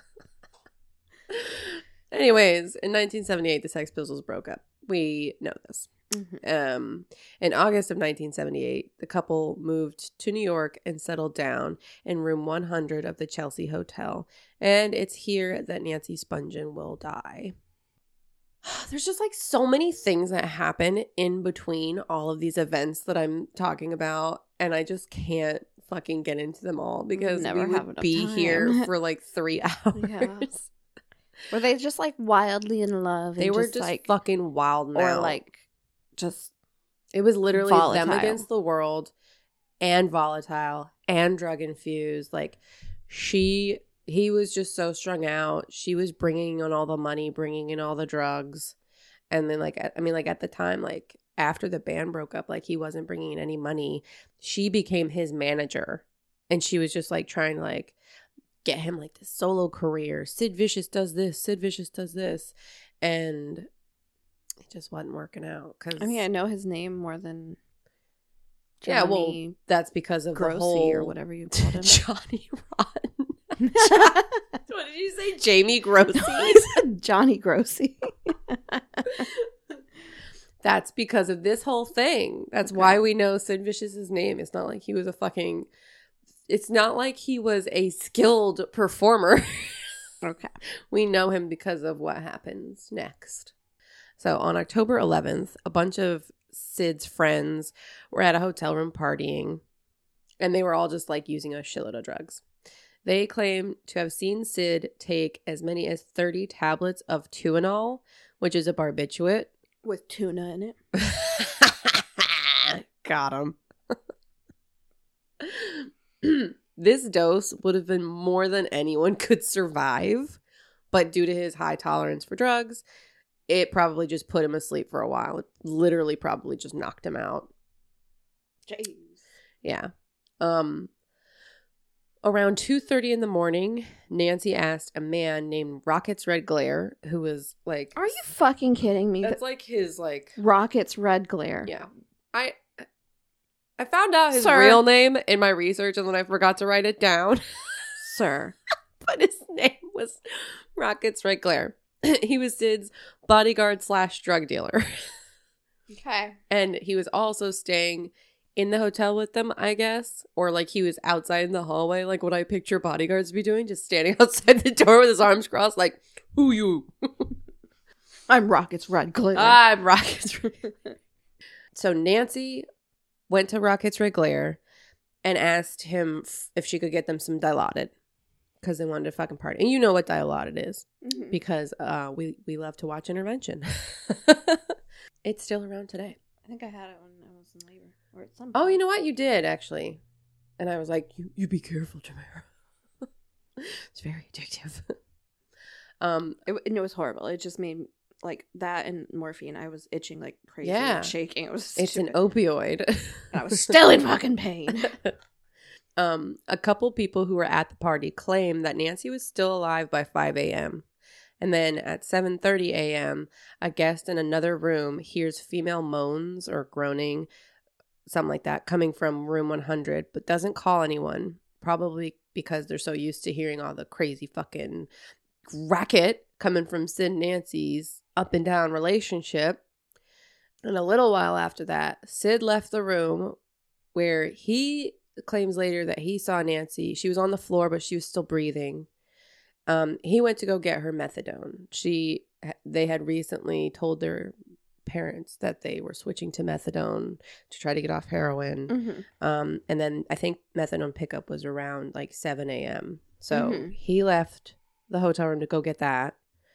Anyways, in 1978, the Sex Pistols broke up. We know this. Mm-hmm. In August of 1978, the couple moved to New York and settled down in room 100 of the Chelsea Hotel. And it's here that Nancy Spungen will die. There's just like so many things that happen in between all of these events that I'm talking about. And I just can't fucking get into them all because Never we have would enough be time. here for like 3 hours. Yeah. Were they just like wildly in love? They and were just like fucking wild or now. like just It was literally them volatile. against the world, and volatile and drug infused. Like he was just so strung out. She was bringing in all the money, bringing in all the drugs. And then like, I mean, like at the time, like after the band broke up, like he wasn't bringing in any money. She became his manager, and she was just like trying to like get him like this solo career. Sid Vicious does this. Sid Vicious does this. And it just wasn't working out. Cause, I mean, I know his name more than yeah, well, Johnny that's because of Grossi the whole or whatever you called him. Johnny Rotten. What did you say? Jamie Grossi? Johnny Grossi. That's because of this whole thing. That's Okay. why we know Sid Vicious's name. It's not like he was it's not like he was a skilled performer. Okay. We know him because of what happens next. So on October 11th, a bunch of Sid's friends were at a hotel room partying, and they were all just like using a shitload of drugs. They claim to have seen Sid take as many as 30 tablets of Tuinol, which is a barbiturate. With tuna in it. Got him. This dose would have been more than anyone could survive, but due to his high tolerance for drugs, it probably just put him asleep for a while. It literally probably just knocked him out. Jeez. Yeah. Around 2:30 in the morning, Nancy asked a man named Rockets Red Glare, who was like... Are you fucking kidding me? That's like his like... Rockets Red Glare. Yeah. I found out his Sir. real name in my research, and then I forgot to write it down. Sir. But his name was Rockets Red Glare. He was Sid's bodyguard / drug dealer. Okay. And he was also staying in the hotel with them, I guess. Or like he was outside in the hallway, like what I picture bodyguards be doing, just standing outside the door with his arms crossed, like, who you? I'm Rockets Red Glare. I'm Rockets Red Glare. So Nancy went to Rockets Red Glare and asked him if she could get them some Dilaudid because they wanted to fucking party. And you know what Dilaudid is Mhm. because we love to watch Intervention. It's still around today. I think I had it when I was in labor. Or at some Oh, point. you know what? You did, actually. And I was like, you be careful, Tamara. It's very addictive. It was horrible. It just made like that and morphine. I was itching like crazy. Yeah. And shaking. It was It's an stupid. opioid. And I was still in fucking pain. A couple people who were at the party claim that Nancy was still alive by 5 a.m. And then at 7:30 a.m., a guest in another room hears female moans or groaning something like that, coming from room 100, but doesn't call anyone, probably because they're so used to hearing all the crazy fucking racket coming from Sid and Nancy's up and down relationship. And a little while after that, Sid left the room, where he claims later that he saw Nancy. She was on the floor, but she was still breathing. He went to go get her methadone. They had recently told their parents that they were switching to methadone to try to get off heroin. Mm-hmm. And then I think methadone pickup was around like 7 a.m. So he left the hotel room to go get that.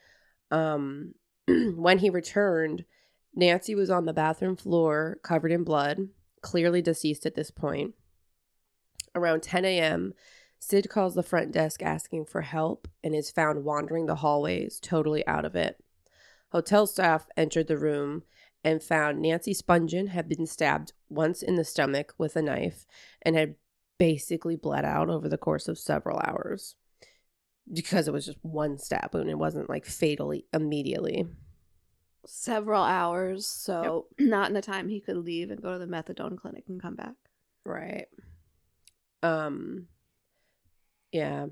When he returned, Nancy was on the bathroom floor covered in blood, clearly deceased at this point. Around 10 a.m., Sid calls the front desk asking for help and is found wandering the hallways, totally out of it. Hotel staff entered the room and found Nancy Spungen had been stabbed once in the stomach with a knife and had basically bled out over the course of several hours, because it was just one stab wound. It wasn't like fatally immediately. Several hours, so not in the time he could leave and go to the methadone clinic and come back. Right. Yeah.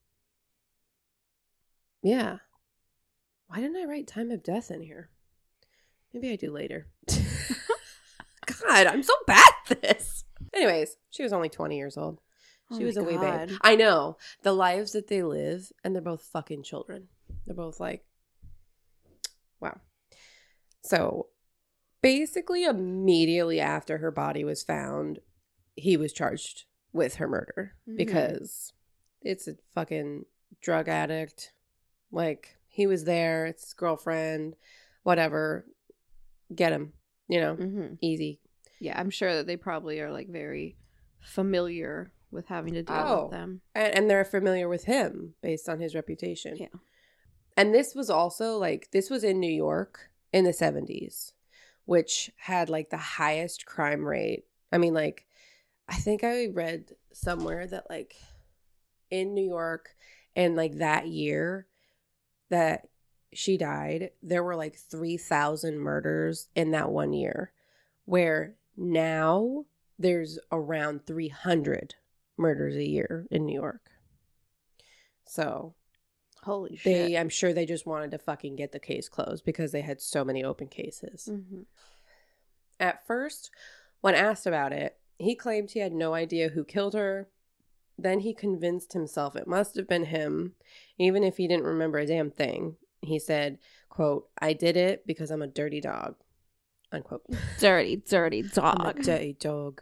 Yeah. Why didn't I write time of death in here? Maybe I do later. God, I'm so bad at this. Anyways, she was only 20 years old. She was a wee babe. I know. The lives that they live, and they're both fucking children. They're both like, wow. So, basically, immediately after her body was found, he was charged with her murder because it's a fucking drug addict. Like, he was there. It's his girlfriend. Whatever. Get him. You know? Easy. Yeah, I'm sure that they probably are, like, very familiar with having to deal with them. And they're familiar with him based on his reputation. Yeah. And this was also, like, this was in New York in the 70s, which had, like, the highest crime rate. I mean, like, I think I read somewhere that, like, in New York and, like, that year that she died, there were, like, 3,000 murders in that one year, where now there's around 300 murders a year in New York. So, holy shit. I'm sure they just wanted to fucking get the case closed because they had so many open cases. At first, when asked about it, he claimed he had no idea who killed her. Then he convinced himself it must have been him, even if he didn't remember a damn thing. He said, quote, "I did it because I'm a dirty dog," unquote. Dirty dog. I'm a dirty dog.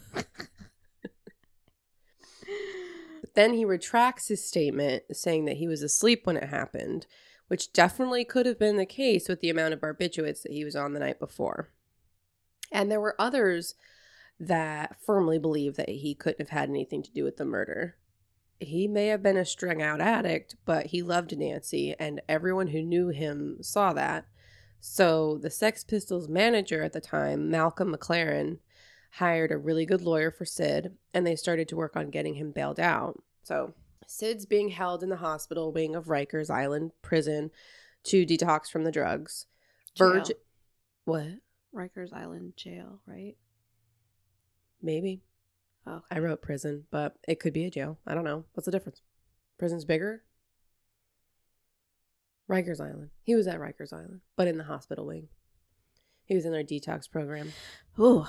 But then he retracts his statement, saying that he was asleep when it happened, which definitely could have been the case with the amount of barbiturates that he was on the night before. And there were others that firmly believe that he couldn't have had anything to do with the murder. He may have been a strung-out addict, but he loved Nancy, and everyone who knew him saw that. So the Sex Pistols manager at the time, Malcolm McLaren, hired a really good lawyer for Sid, and they started to work on getting him bailed out. So Sid's being held in the hospital wing of Rikers Island prison to detox from the drugs. What? Rikers Island jail, right? Maybe. Okay. I wrote prison, but it could be a jail. I don't know. What's the difference? Prison's bigger? Rikers Island. He was at Rikers Island, but in the hospital wing. He was in their detox program. Ooh.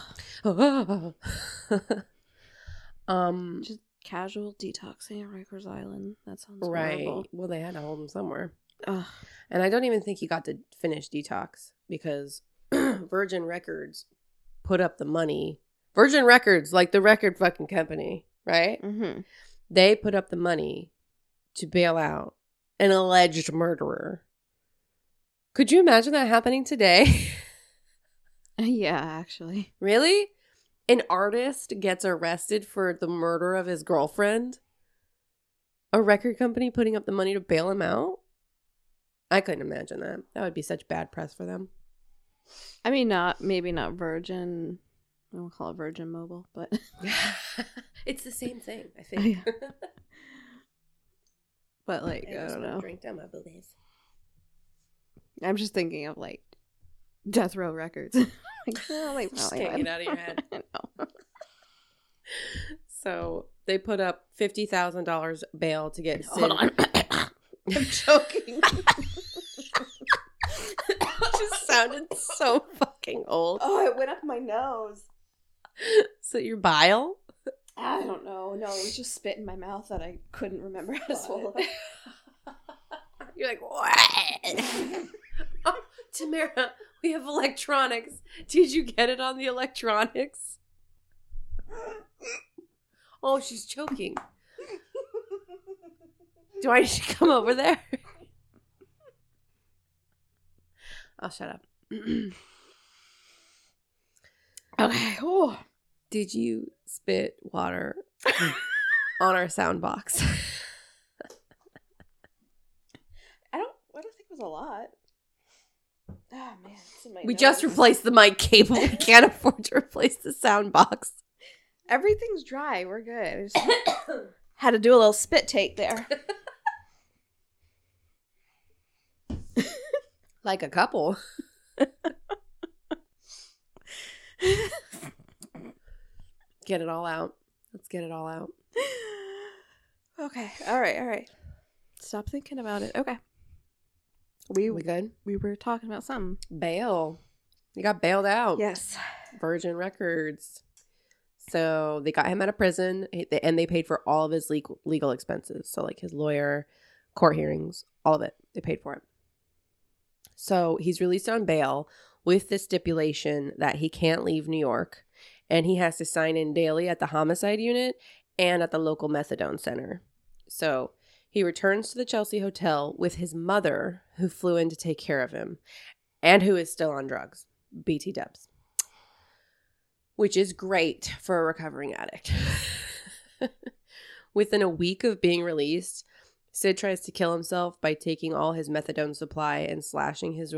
Just casual detoxing at Rikers Island. That sounds right. horrible. Well, they had to hold him somewhere. Ugh. And I don't even think he got to finish detox because Virgin Records put up the money. Virgin Records, like the record fucking company, right? They put up the money to bail out an alleged murderer. Could you imagine that happening today? Yeah, actually. Really? An artist gets arrested for the murder of his girlfriend? A record company putting up the money to bail him out? I couldn't imagine that. That would be such bad press for them. I mean, maybe not Virgin. I won't call it Virgin Mobile, but it's the same thing, I think. But like, I don't know. Drink down my boobies. I'm just thinking of like Death Row Records. Like, just can't get out of your head. I know. So they put up $50,000 bail to get Sid. Hold on. I'm choking. It just sounded so fucking old. Oh, it went up my nose. So your bile? I don't know. No, it was just spit in my mouth that I couldn't remember how to swallow. You're like, what? Oh, Tamara, we have electronics. Did you get it on the electronics? Oh, she's choking. Do I need to come over there? I'll shut up. Okay. Oh. Did you spit water on our sound box? I don't think it was a lot. Oh man, it's in my We nose. just replaced the mic cable. We can't afford to replace the sound box. Everything's dry. We're good. I just had to do a little spit take there. Like a couple. Get it all out. Let's get it all out. Okay. All right. Stop thinking about it. Okay. We good? were talking about something. Bail. He got bailed out. Yes. Virgin Records. So they got him out of prison, and they paid for all of his legal expenses. So like his lawyer, court hearings, all of it. They paid for it. So he's released on bail with the stipulation that he can't leave New York, and he has to sign in daily at the homicide unit and at the local methadone center. So he returns to the Chelsea Hotel with his mother, who flew in to take care of him, and who is still on drugs. BT dubs. Which is great for a recovering addict. Within a week of being released, Sid tries to kill himself by taking all his methadone supply and slashing his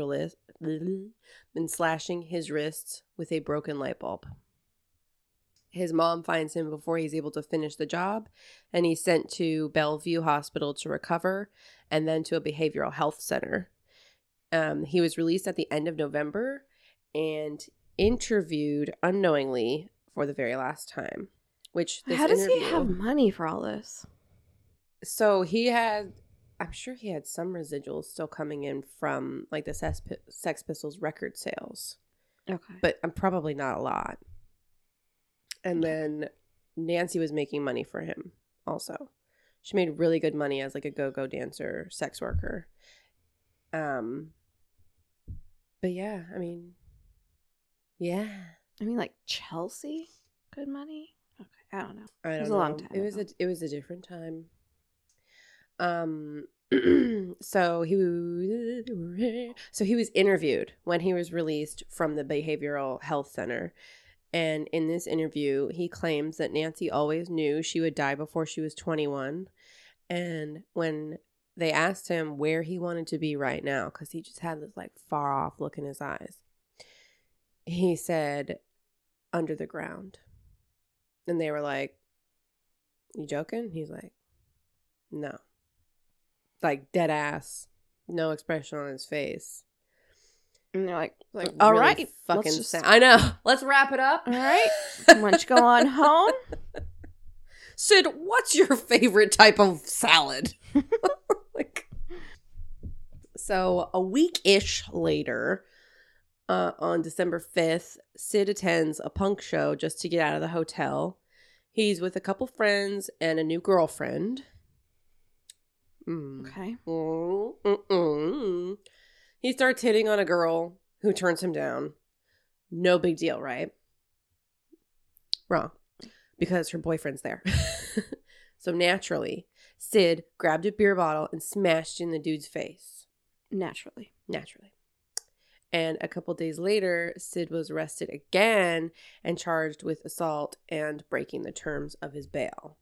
wrists with a broken light bulb. His mom finds him before he's able to finish the job, and he's sent to Bellevue Hospital to recover, and then to a behavioral health center. He was released at the end of November and interviewed unknowingly for the very last time. How does he have money for all this? So I'm sure he had some residuals still coming in from like the Sex Pistols record sales. Okay. But probably not a lot. And then Nancy was making money for him also. She made really good money as like a go-go dancer, sex worker. But yeah, I mean, like Chelsea? Good money? Okay, I don't know. I don't know. It was a long time It ago. was a different time. So he was interviewed when he was released from the behavioral health center. And in this interview, he claims that Nancy always knew she would die before she was 21. And when they asked him where he wanted to be right now, because he just had this like far off look in his eyes, he said, under the ground. And they were like, you joking? He's like, no. Like dead ass, no expression on his face. And they're like all really right, fucking let's just, sad. I know. Let's wrap it up. all right. Why don't you go on home? Sid, what's your favorite type of salad? So a week-ish later, on December 5th, Sid attends a punk show just to get out of the hotel. He's with a couple friends and a new girlfriend. Okay. He starts hitting on a girl who turns him down. No big deal, right? Wrong. Because her boyfriend's there. So naturally, Sid grabbed a beer bottle and smashed in the dude's face. Naturally. And a couple days later, Sid was arrested again and charged with assault and breaking the terms of his bail.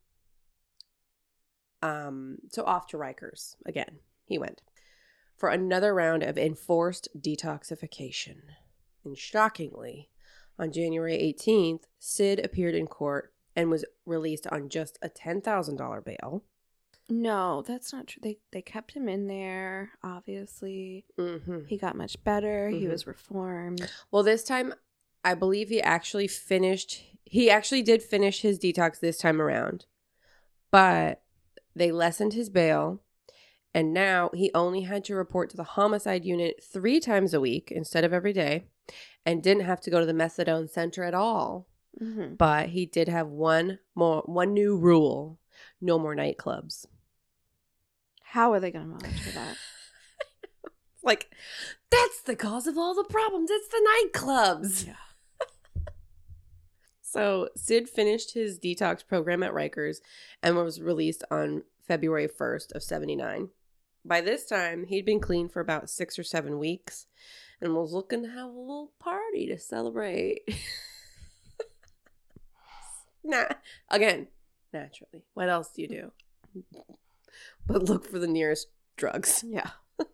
So off to Rikers again. He went for another round of enforced detoxification. And shockingly, on January 18th, Sid appeared in court and was released on just a $10,000 bail. No, that's not true. They kept him in there, obviously. Mm-hmm. He got much better. Mm-hmm. He was reformed. Well, this time, I believe he actually finished He actually did finish his detox this time around, but they lessened his bail, and now he only had to report to the homicide unit 3 times a week instead of every day, and didn't have to go to the methadone center at all. Mm-hmm. But he did have one new rule: no more nightclubs. How are they going to monitor for that? Like, that's the cause of all the problems. It's the nightclubs. Yeah. So Sid finished his detox program at Rikers and was released on February 1st of 79. By this time, he'd been clean for about 6 or 7 weeks and was looking to have a little party to celebrate. Again, naturally. What else do you do? But look for the nearest drugs. Yeah.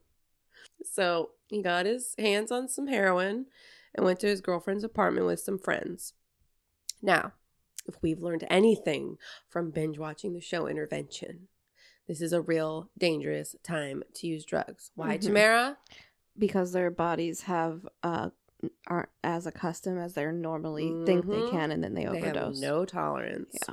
So he got his hands on some heroin and went to his girlfriend's apartment with some friends. Now, if we've learned anything from binge watching the show Intervention, this is a real dangerous time to use drugs. Why, Tamara? Because their bodies aren't as accustomed as they normally think they can, and then they overdose. They have no tolerance. Yeah.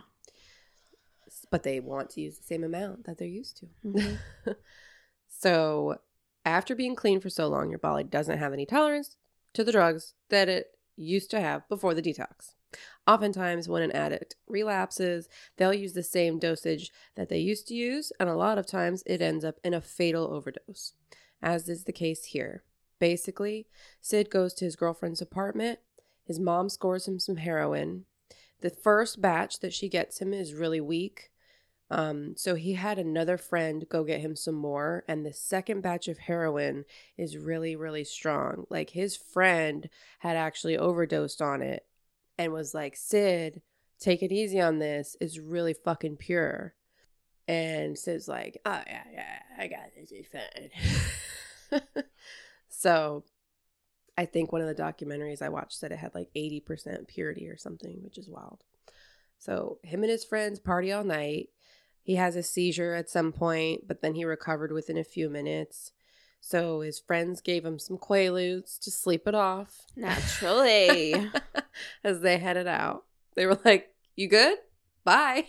But they want to use the same amount that they're used to. Mm-hmm. So, after being clean for so long, your body doesn't have any tolerance to the drugs that it used to have before the detox. Oftentimes, when an addict relapses, they'll use the same dosage that they used to use, and a lot of times it ends up in a fatal overdose, as is the case here. Basically, Sid goes to his girlfriend's apartment. His mom scores him some heroin. The first batch that she gets him is really weak, so he had another friend go get him some more, and the second batch of heroin is really, really strong. Like, his friend had actually overdosed on it and was like, Sid, take it easy on this. It's really fucking pure. And Sid's like, oh, yeah, I got it. It's fine. So I think one of the documentaries I watched said it had like 80% purity or something, which is wild. So him and his friends party all night. He has a seizure at some point, but then he recovered within a few minutes. So his friends gave him some Quaaludes to sleep it off. Naturally. As they headed out. They were like, you good? Bye.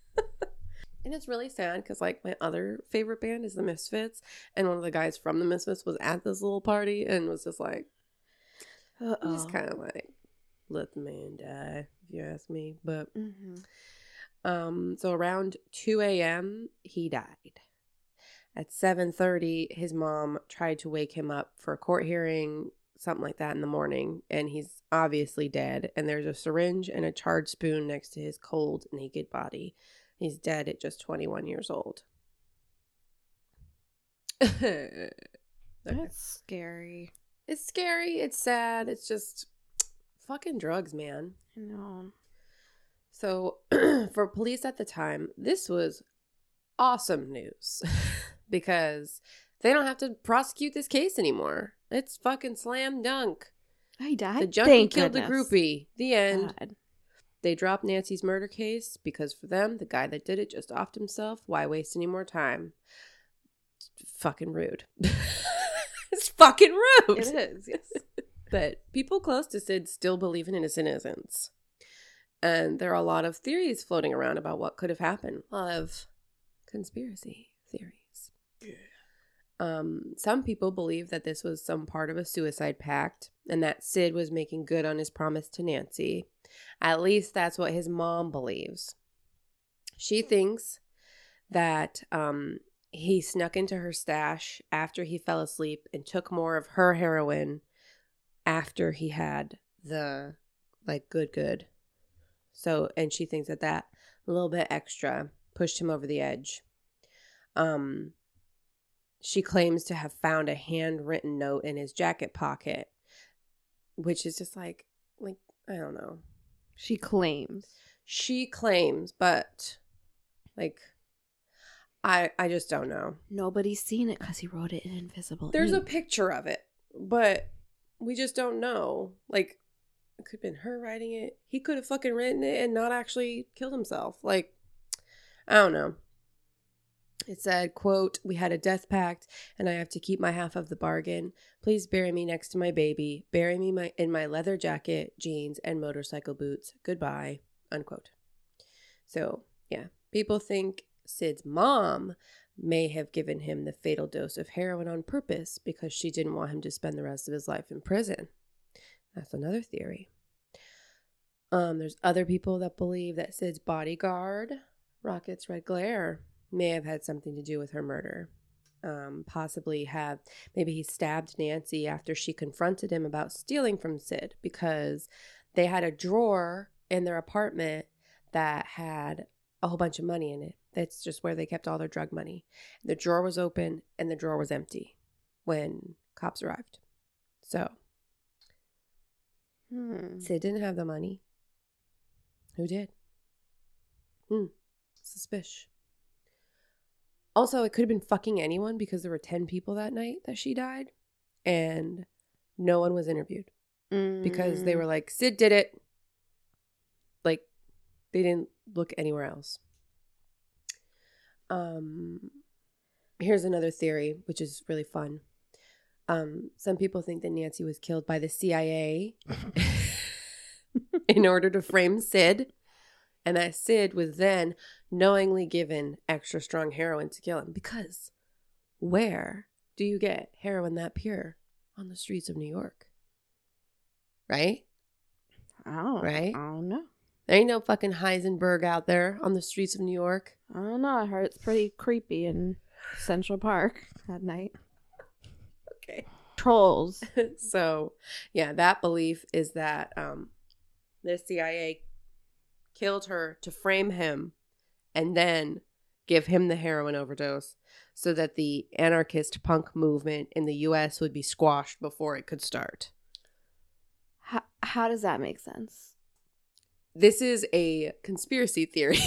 And it's really sad because, like, my other favorite band is the Misfits. And one of the guys from the Misfits was at this little party and was just like, he's kind of like, let the man die, if you ask me. But, so around 2 a.m., he died. At 7:30, his mom tried to wake him up for a court hearing, something like that in the morning, and he's obviously dead. And there's a syringe and a charred spoon next to his cold, naked body. He's dead at just 21 years old. Okay. That's scary. It's scary. It's sad. It's just fucking drugs, man. I know. So for police at the time, this was awesome news because they don't have to prosecute this case anymore. It's fucking slam dunk. He died? The junkie killed the groupie. The end. God. They dropped Nancy's murder case because for them, the guy that did it just offed himself. Why waste any more time? Fucking rude. It's fucking rude. It is, yes. But people close to Sid still believe in his innocence. And there are a lot of theories floating around about what could have happened. A lot of conspiracy theories. Yeah. Some people believe that this was some part of a suicide pact and that Sid was making good on his promise to Nancy. At least that's what his mom believes. She thinks that he snuck into her stash after he fell asleep and took more of her heroin after he had the, like, good. So, and she thinks that a little bit extra pushed him over the edge. She claims to have found a handwritten note in his jacket pocket, which is just like, I don't know. She claims, but like, I just don't know. nobody's seen it because he wrote it in invisible There's a ink. picture of it, but we just don't know. Like, it could have been her writing it. He could have fucking written it and not actually killed himself. Like, I don't know. It said, quote, "We had a death pact and I have to keep my half of the bargain. Please bury me next to my baby. Bury me in my leather jacket, jeans, and motorcycle boots. Goodbye," unquote. So, yeah, people think Sid's mom may have given him the fatal dose of heroin on purpose because she didn't want him to spend the rest of his life in prison. That's another theory. There's other people that believe that Sid's bodyguard, Rocket's Red Glare, may have had something to do with her murder. Maybe he stabbed Nancy after she confronted him about stealing from Sid, because they had a drawer in their apartment that had a whole bunch of money in it. That's just where they kept all their drug money. The drawer was open and the drawer was empty when cops arrived. So Sid didn't have the money. Who did? Suspicious. Also, it could have been fucking anyone, because there were 10 people that night that she died and no one was interviewed because they were like, Sid did it. Like, they didn't look anywhere else. Here's another theory, which is really fun. Some people think that Nancy was killed by the CIA in order to frame Sid, and that Sid was then knowingly given extra strong heroin to kill him. Because where do you get heroin that pure? On the streets of New York. Right? I don't know. There ain't no fucking Heisenberg out there on the streets of New York. I don't know. I heard it's pretty creepy in Central Park at night. Okay. Trolls. So, yeah, that belief is that the CIA killed her to frame him and then give him the heroin overdose so that the anarchist punk movement in the U.S. would be squashed before it could start. How does that make sense? This is a conspiracy theory.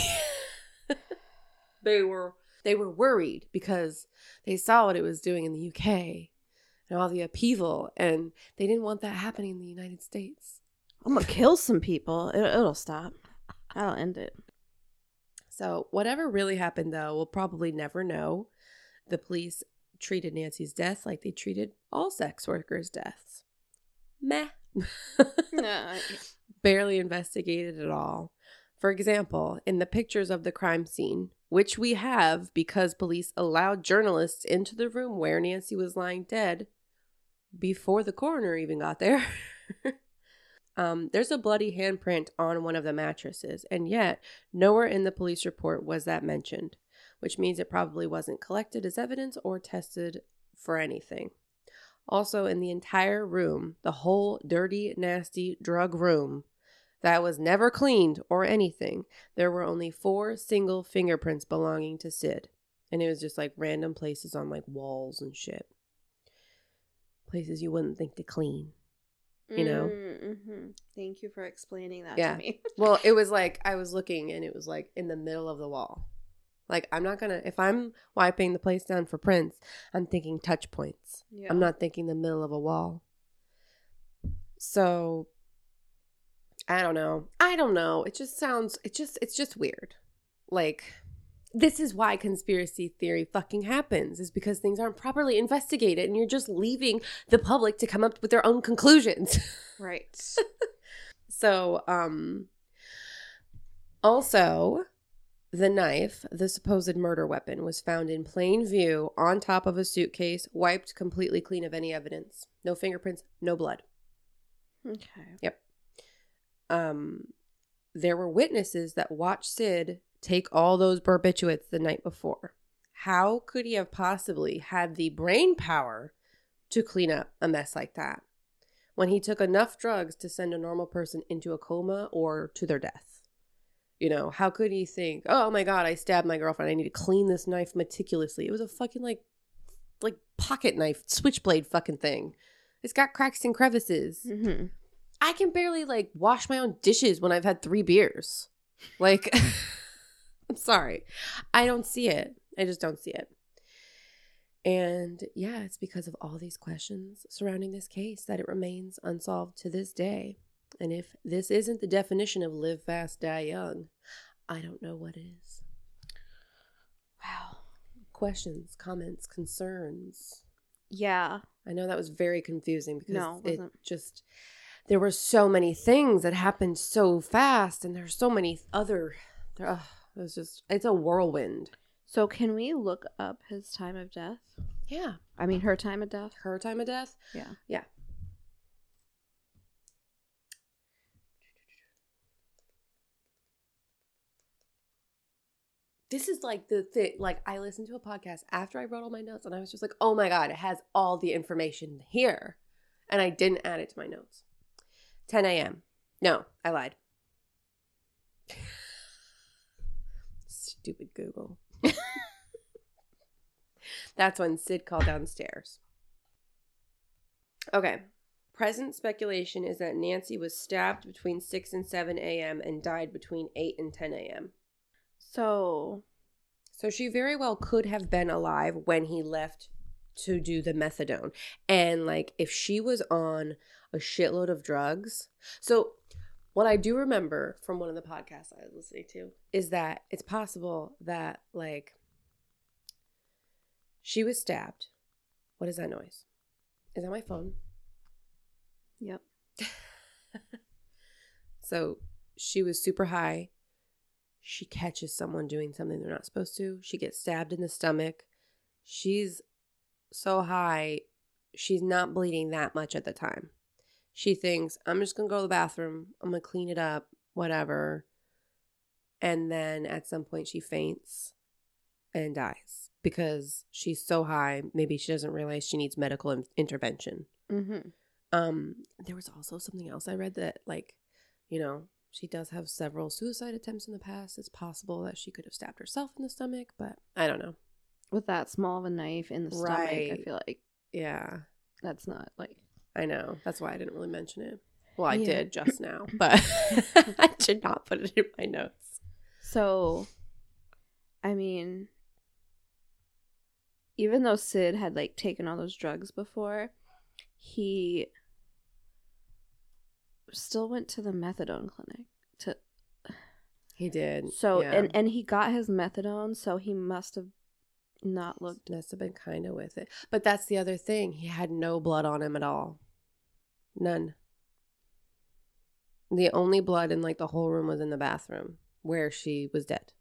They were worried because they saw what it was doing in the UK and all the upheaval, and they didn't want that happening in the United States. I'm gonna kill some people. It'll stop. I'll end it. So whatever really happened, though, we'll probably never know. The police treated Nancy's death like they treated all sex workers' deaths. Meh. No. Barely investigated at all. For example, in the pictures of the crime scene, which we have because police allowed journalists into the room where Nancy was lying dead before the coroner even got there. There's a bloody handprint on one of the mattresses, and yet nowhere in the police report was that mentioned, which means it probably wasn't collected as evidence or tested for anything. Also, in the entire room, the whole dirty, nasty drug room that was never cleaned or anything, there were only 4 single fingerprints belonging to Sid. And it was just like random places on like walls and shit. Places you wouldn't think to clean. You know? Mm-hmm. Thank you for explaining that Yeah. to me. Well, it was like, I was looking and it was like in the middle of the wall. Like, I'm not gonna, if I'm wiping the place down for prints, I'm thinking touch points. Yeah. I'm not thinking the middle of a wall. So, I don't know. It just weird. Like, this is why conspiracy theory fucking happens, is because things aren't properly investigated and you're just leaving the public to come up with their own conclusions. Right. So, also, the knife, the supposed murder weapon, was found in plain view on top of a suitcase, wiped completely clean of any evidence. No fingerprints, no blood. Okay. Yep. There were witnesses that watched Sid take all those barbiturates the night before. How could he have possibly had the brain power to clean up a mess like that when he took enough drugs to send a normal person into a coma or to their death? You know, how could he think, oh my God, I stabbed my girlfriend, I need to clean this knife meticulously? It was a fucking like pocket knife, switchblade fucking thing. It's got cracks and crevices. Mm-hmm. I can barely wash my own dishes when I've had 3 beers. I'm sorry. I don't see it. I just don't see it. And yeah, it's because of all these questions surrounding this case that it remains unsolved to this day. And if this isn't the definition of live fast, die young, I don't know what is. Wow. questions, comments, concerns? Yeah. I know that was very confusing because No, it wasn't. there were so many things that happened so fast, and there's so many other, it's a whirlwind. So can we look up his time of death? Yeah. I mean, her time of death? Her time of death? Yeah. Yeah. This is like the thing, like I listened to a podcast after I wrote all my notes and I was just like, oh my God, it has all the information here. And I didn't add it to my notes. 10 a.m. No, I lied. Stupid Google. That's when Sid called downstairs. Okay. Present speculation is that Nancy was stabbed between 6 and 7 a.m. and died between 8 and 10 a.m. So she very well could have been alive when he left to do the methadone. And like if she was on a shitload of drugs. So what I do remember from one of the podcasts I was listening to is that it's possible that like she was stabbed. What is that noise? Is that my phone? Yep. So she was super high. She catches someone doing something they're not supposed to. She gets stabbed in the stomach. She's so high, she's not bleeding that much at the time. She thinks, I'm just going to go to the bathroom. I'm going to clean it up, whatever. And then at some point she faints and dies because she's so high. Maybe she doesn't realize she needs medical intervention. Mm-hmm. There was also something else I read that, like, you know, she does have several suicide attempts in the past. It's possible that she could have stabbed herself in the stomach, but I don't know. With that small of a knife in the stomach, Right. I feel like Yeah. that's not like... I know. That's why I didn't really mention it. Well, I Yeah. did just now, but I did not put it in my notes. So, I mean, even though Sid had like taken all those drugs before, he still went to the methadone clinic to... He did. So, yeah. and he got his methadone, so he must have not looked... Must have been kind of with it. But that's the other thing. He had no blood on him at all. None. The only blood in like the whole room was in the bathroom where she was dead.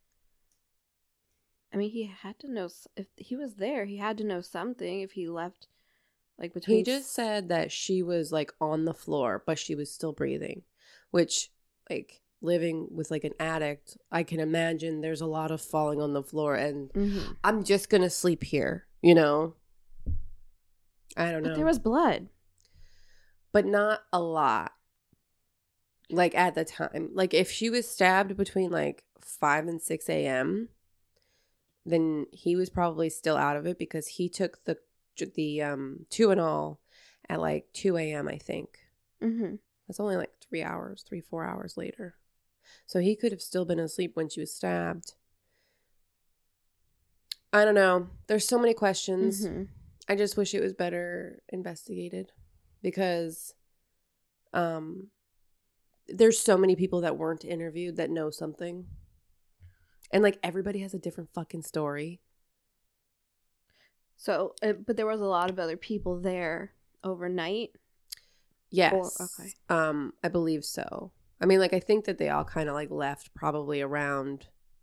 I mean, he had to know... If he was there, he had to know something if he left, like, between... He just said that she was like on the floor, but she was still breathing, which, like, living with like an addict, I can imagine there's a lot of falling on the floor and Mm-hmm. I'm just going to sleep here, you know? I don't know. But there was blood. But not a lot. Like at the time. Like if she was stabbed between like 5 and 6 a.m., then he was probably still out of it because he took the Tuinol at like 2 a.m., I think. Mm-hmm. That's only like 4 hours later. So he could have still been asleep when she was stabbed. I don't know. There's so many questions. Mm-hmm. I just wish it was better investigated because there's so many people that weren't interviewed that know something. And like everybody has a different fucking story. So, but there was a lot of other people there overnight. Yes. Okay. I believe so. I mean, like I think that they all kind of like left probably around.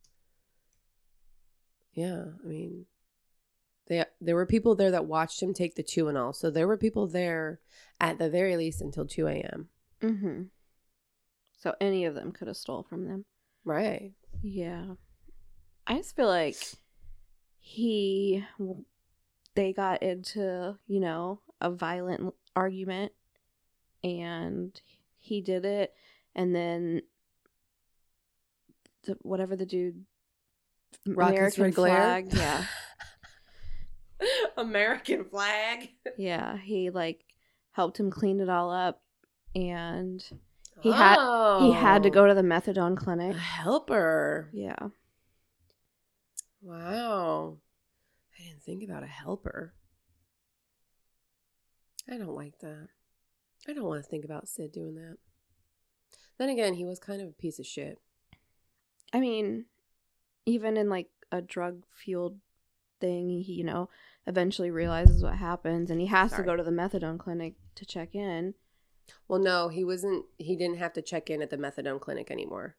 Yeah, I mean, there were people there that watched him take the Tuinol, so there were people there at the very least until 2 a.m. Mm-hmm. So any of them could have stole from them. Right. Yeah. I just feel like they got into, you know, a violent argument and he did it, and then whatever the dude... Rockets Red Glare? flag. Yeah. American flag. Yeah. He like helped him clean it all up, and he had to go to the methadone clinic. A helper. Yeah. Wow. I didn't think about a helper. I don't like that. I don't want to think about Sid doing that. Then again, he was kind of a piece of shit. I mean, even in like a drug-fueled thing. He, eventually realizes what happens, and he has to Sorry. go to the methadone clinic to check in. Well, no, he didn't have to check in at the methadone clinic anymore.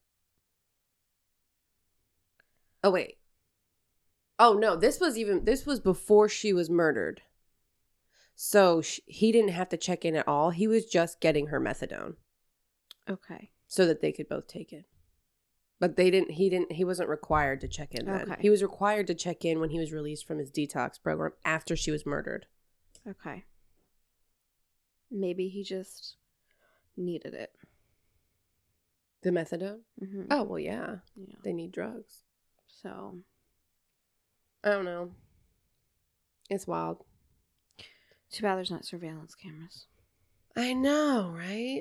Oh, wait. Oh, no, this was before she was murdered. So he didn't have to check in at all. He was just getting her methadone Okay. so that they could both take it. But he wasn't required to check in then. Okay. He was required to check in when he was released from his detox program after she was murdered. Okay. Maybe he just needed it. The methadone? Mm-hmm. Oh, well, yeah. Yeah. They need drugs. So, I don't know. It's wild. too bad there's not surveillance cameras. I know, right?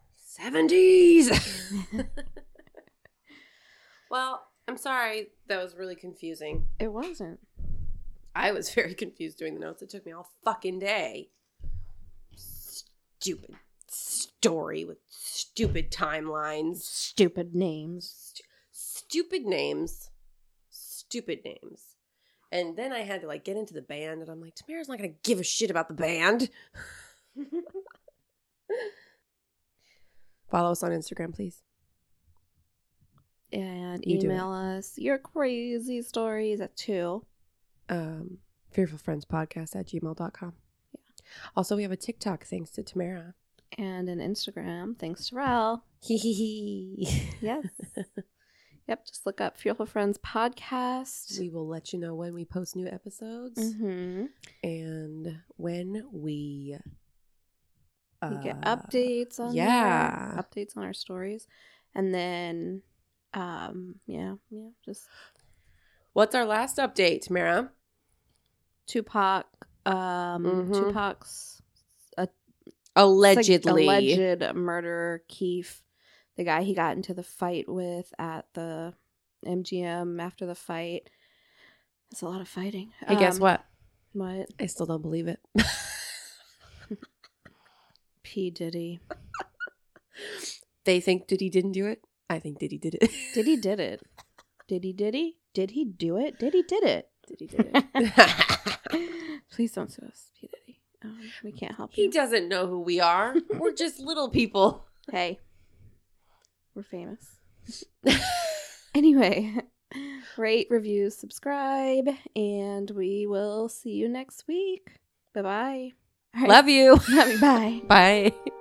70s! Well, I'm sorry. That was really confusing. It wasn't. I was very confused doing the notes. It took me all fucking day. Stupid story with stupid timelines. Stupid names. Stupid names. Stupid names. And then I had to get into the band, and I'm like, Tamara's not going to give a shit about the band. Follow us on Instagram, please. And You do email us your crazy stories at 2. fearfulfriendspodcast@gmail.com. Yeah. Also, we have a TikTok thanks to Tamara. And an Instagram thanks to Rel. Yes. Yep, just look up Fearful Friends Podcast. We will let you know when we post new episodes Mm-hmm. and when we get updates on yeah. there, updates on our stories. And then just What's our last update, Tamara? Tupac Tupac's Alleged murderer, Keith, the guy he got into the fight with at the MGM after the fight. That's a lot of fighting. Hey, guess what? What? I still don't believe it. P. Diddy. They think Diddy didn't do it. I think Diddy did it. Diddy did it. Did he do it? Diddy did it. Diddy did it. Please don't sue us, P. Diddy. We can't help you. He doesn't know who we are. We're just little people. Hey, we're famous. Anyway, rate, review, subscribe, and we will see you next week. Bye-bye. All right. Love you. Love you. Bye. Bye.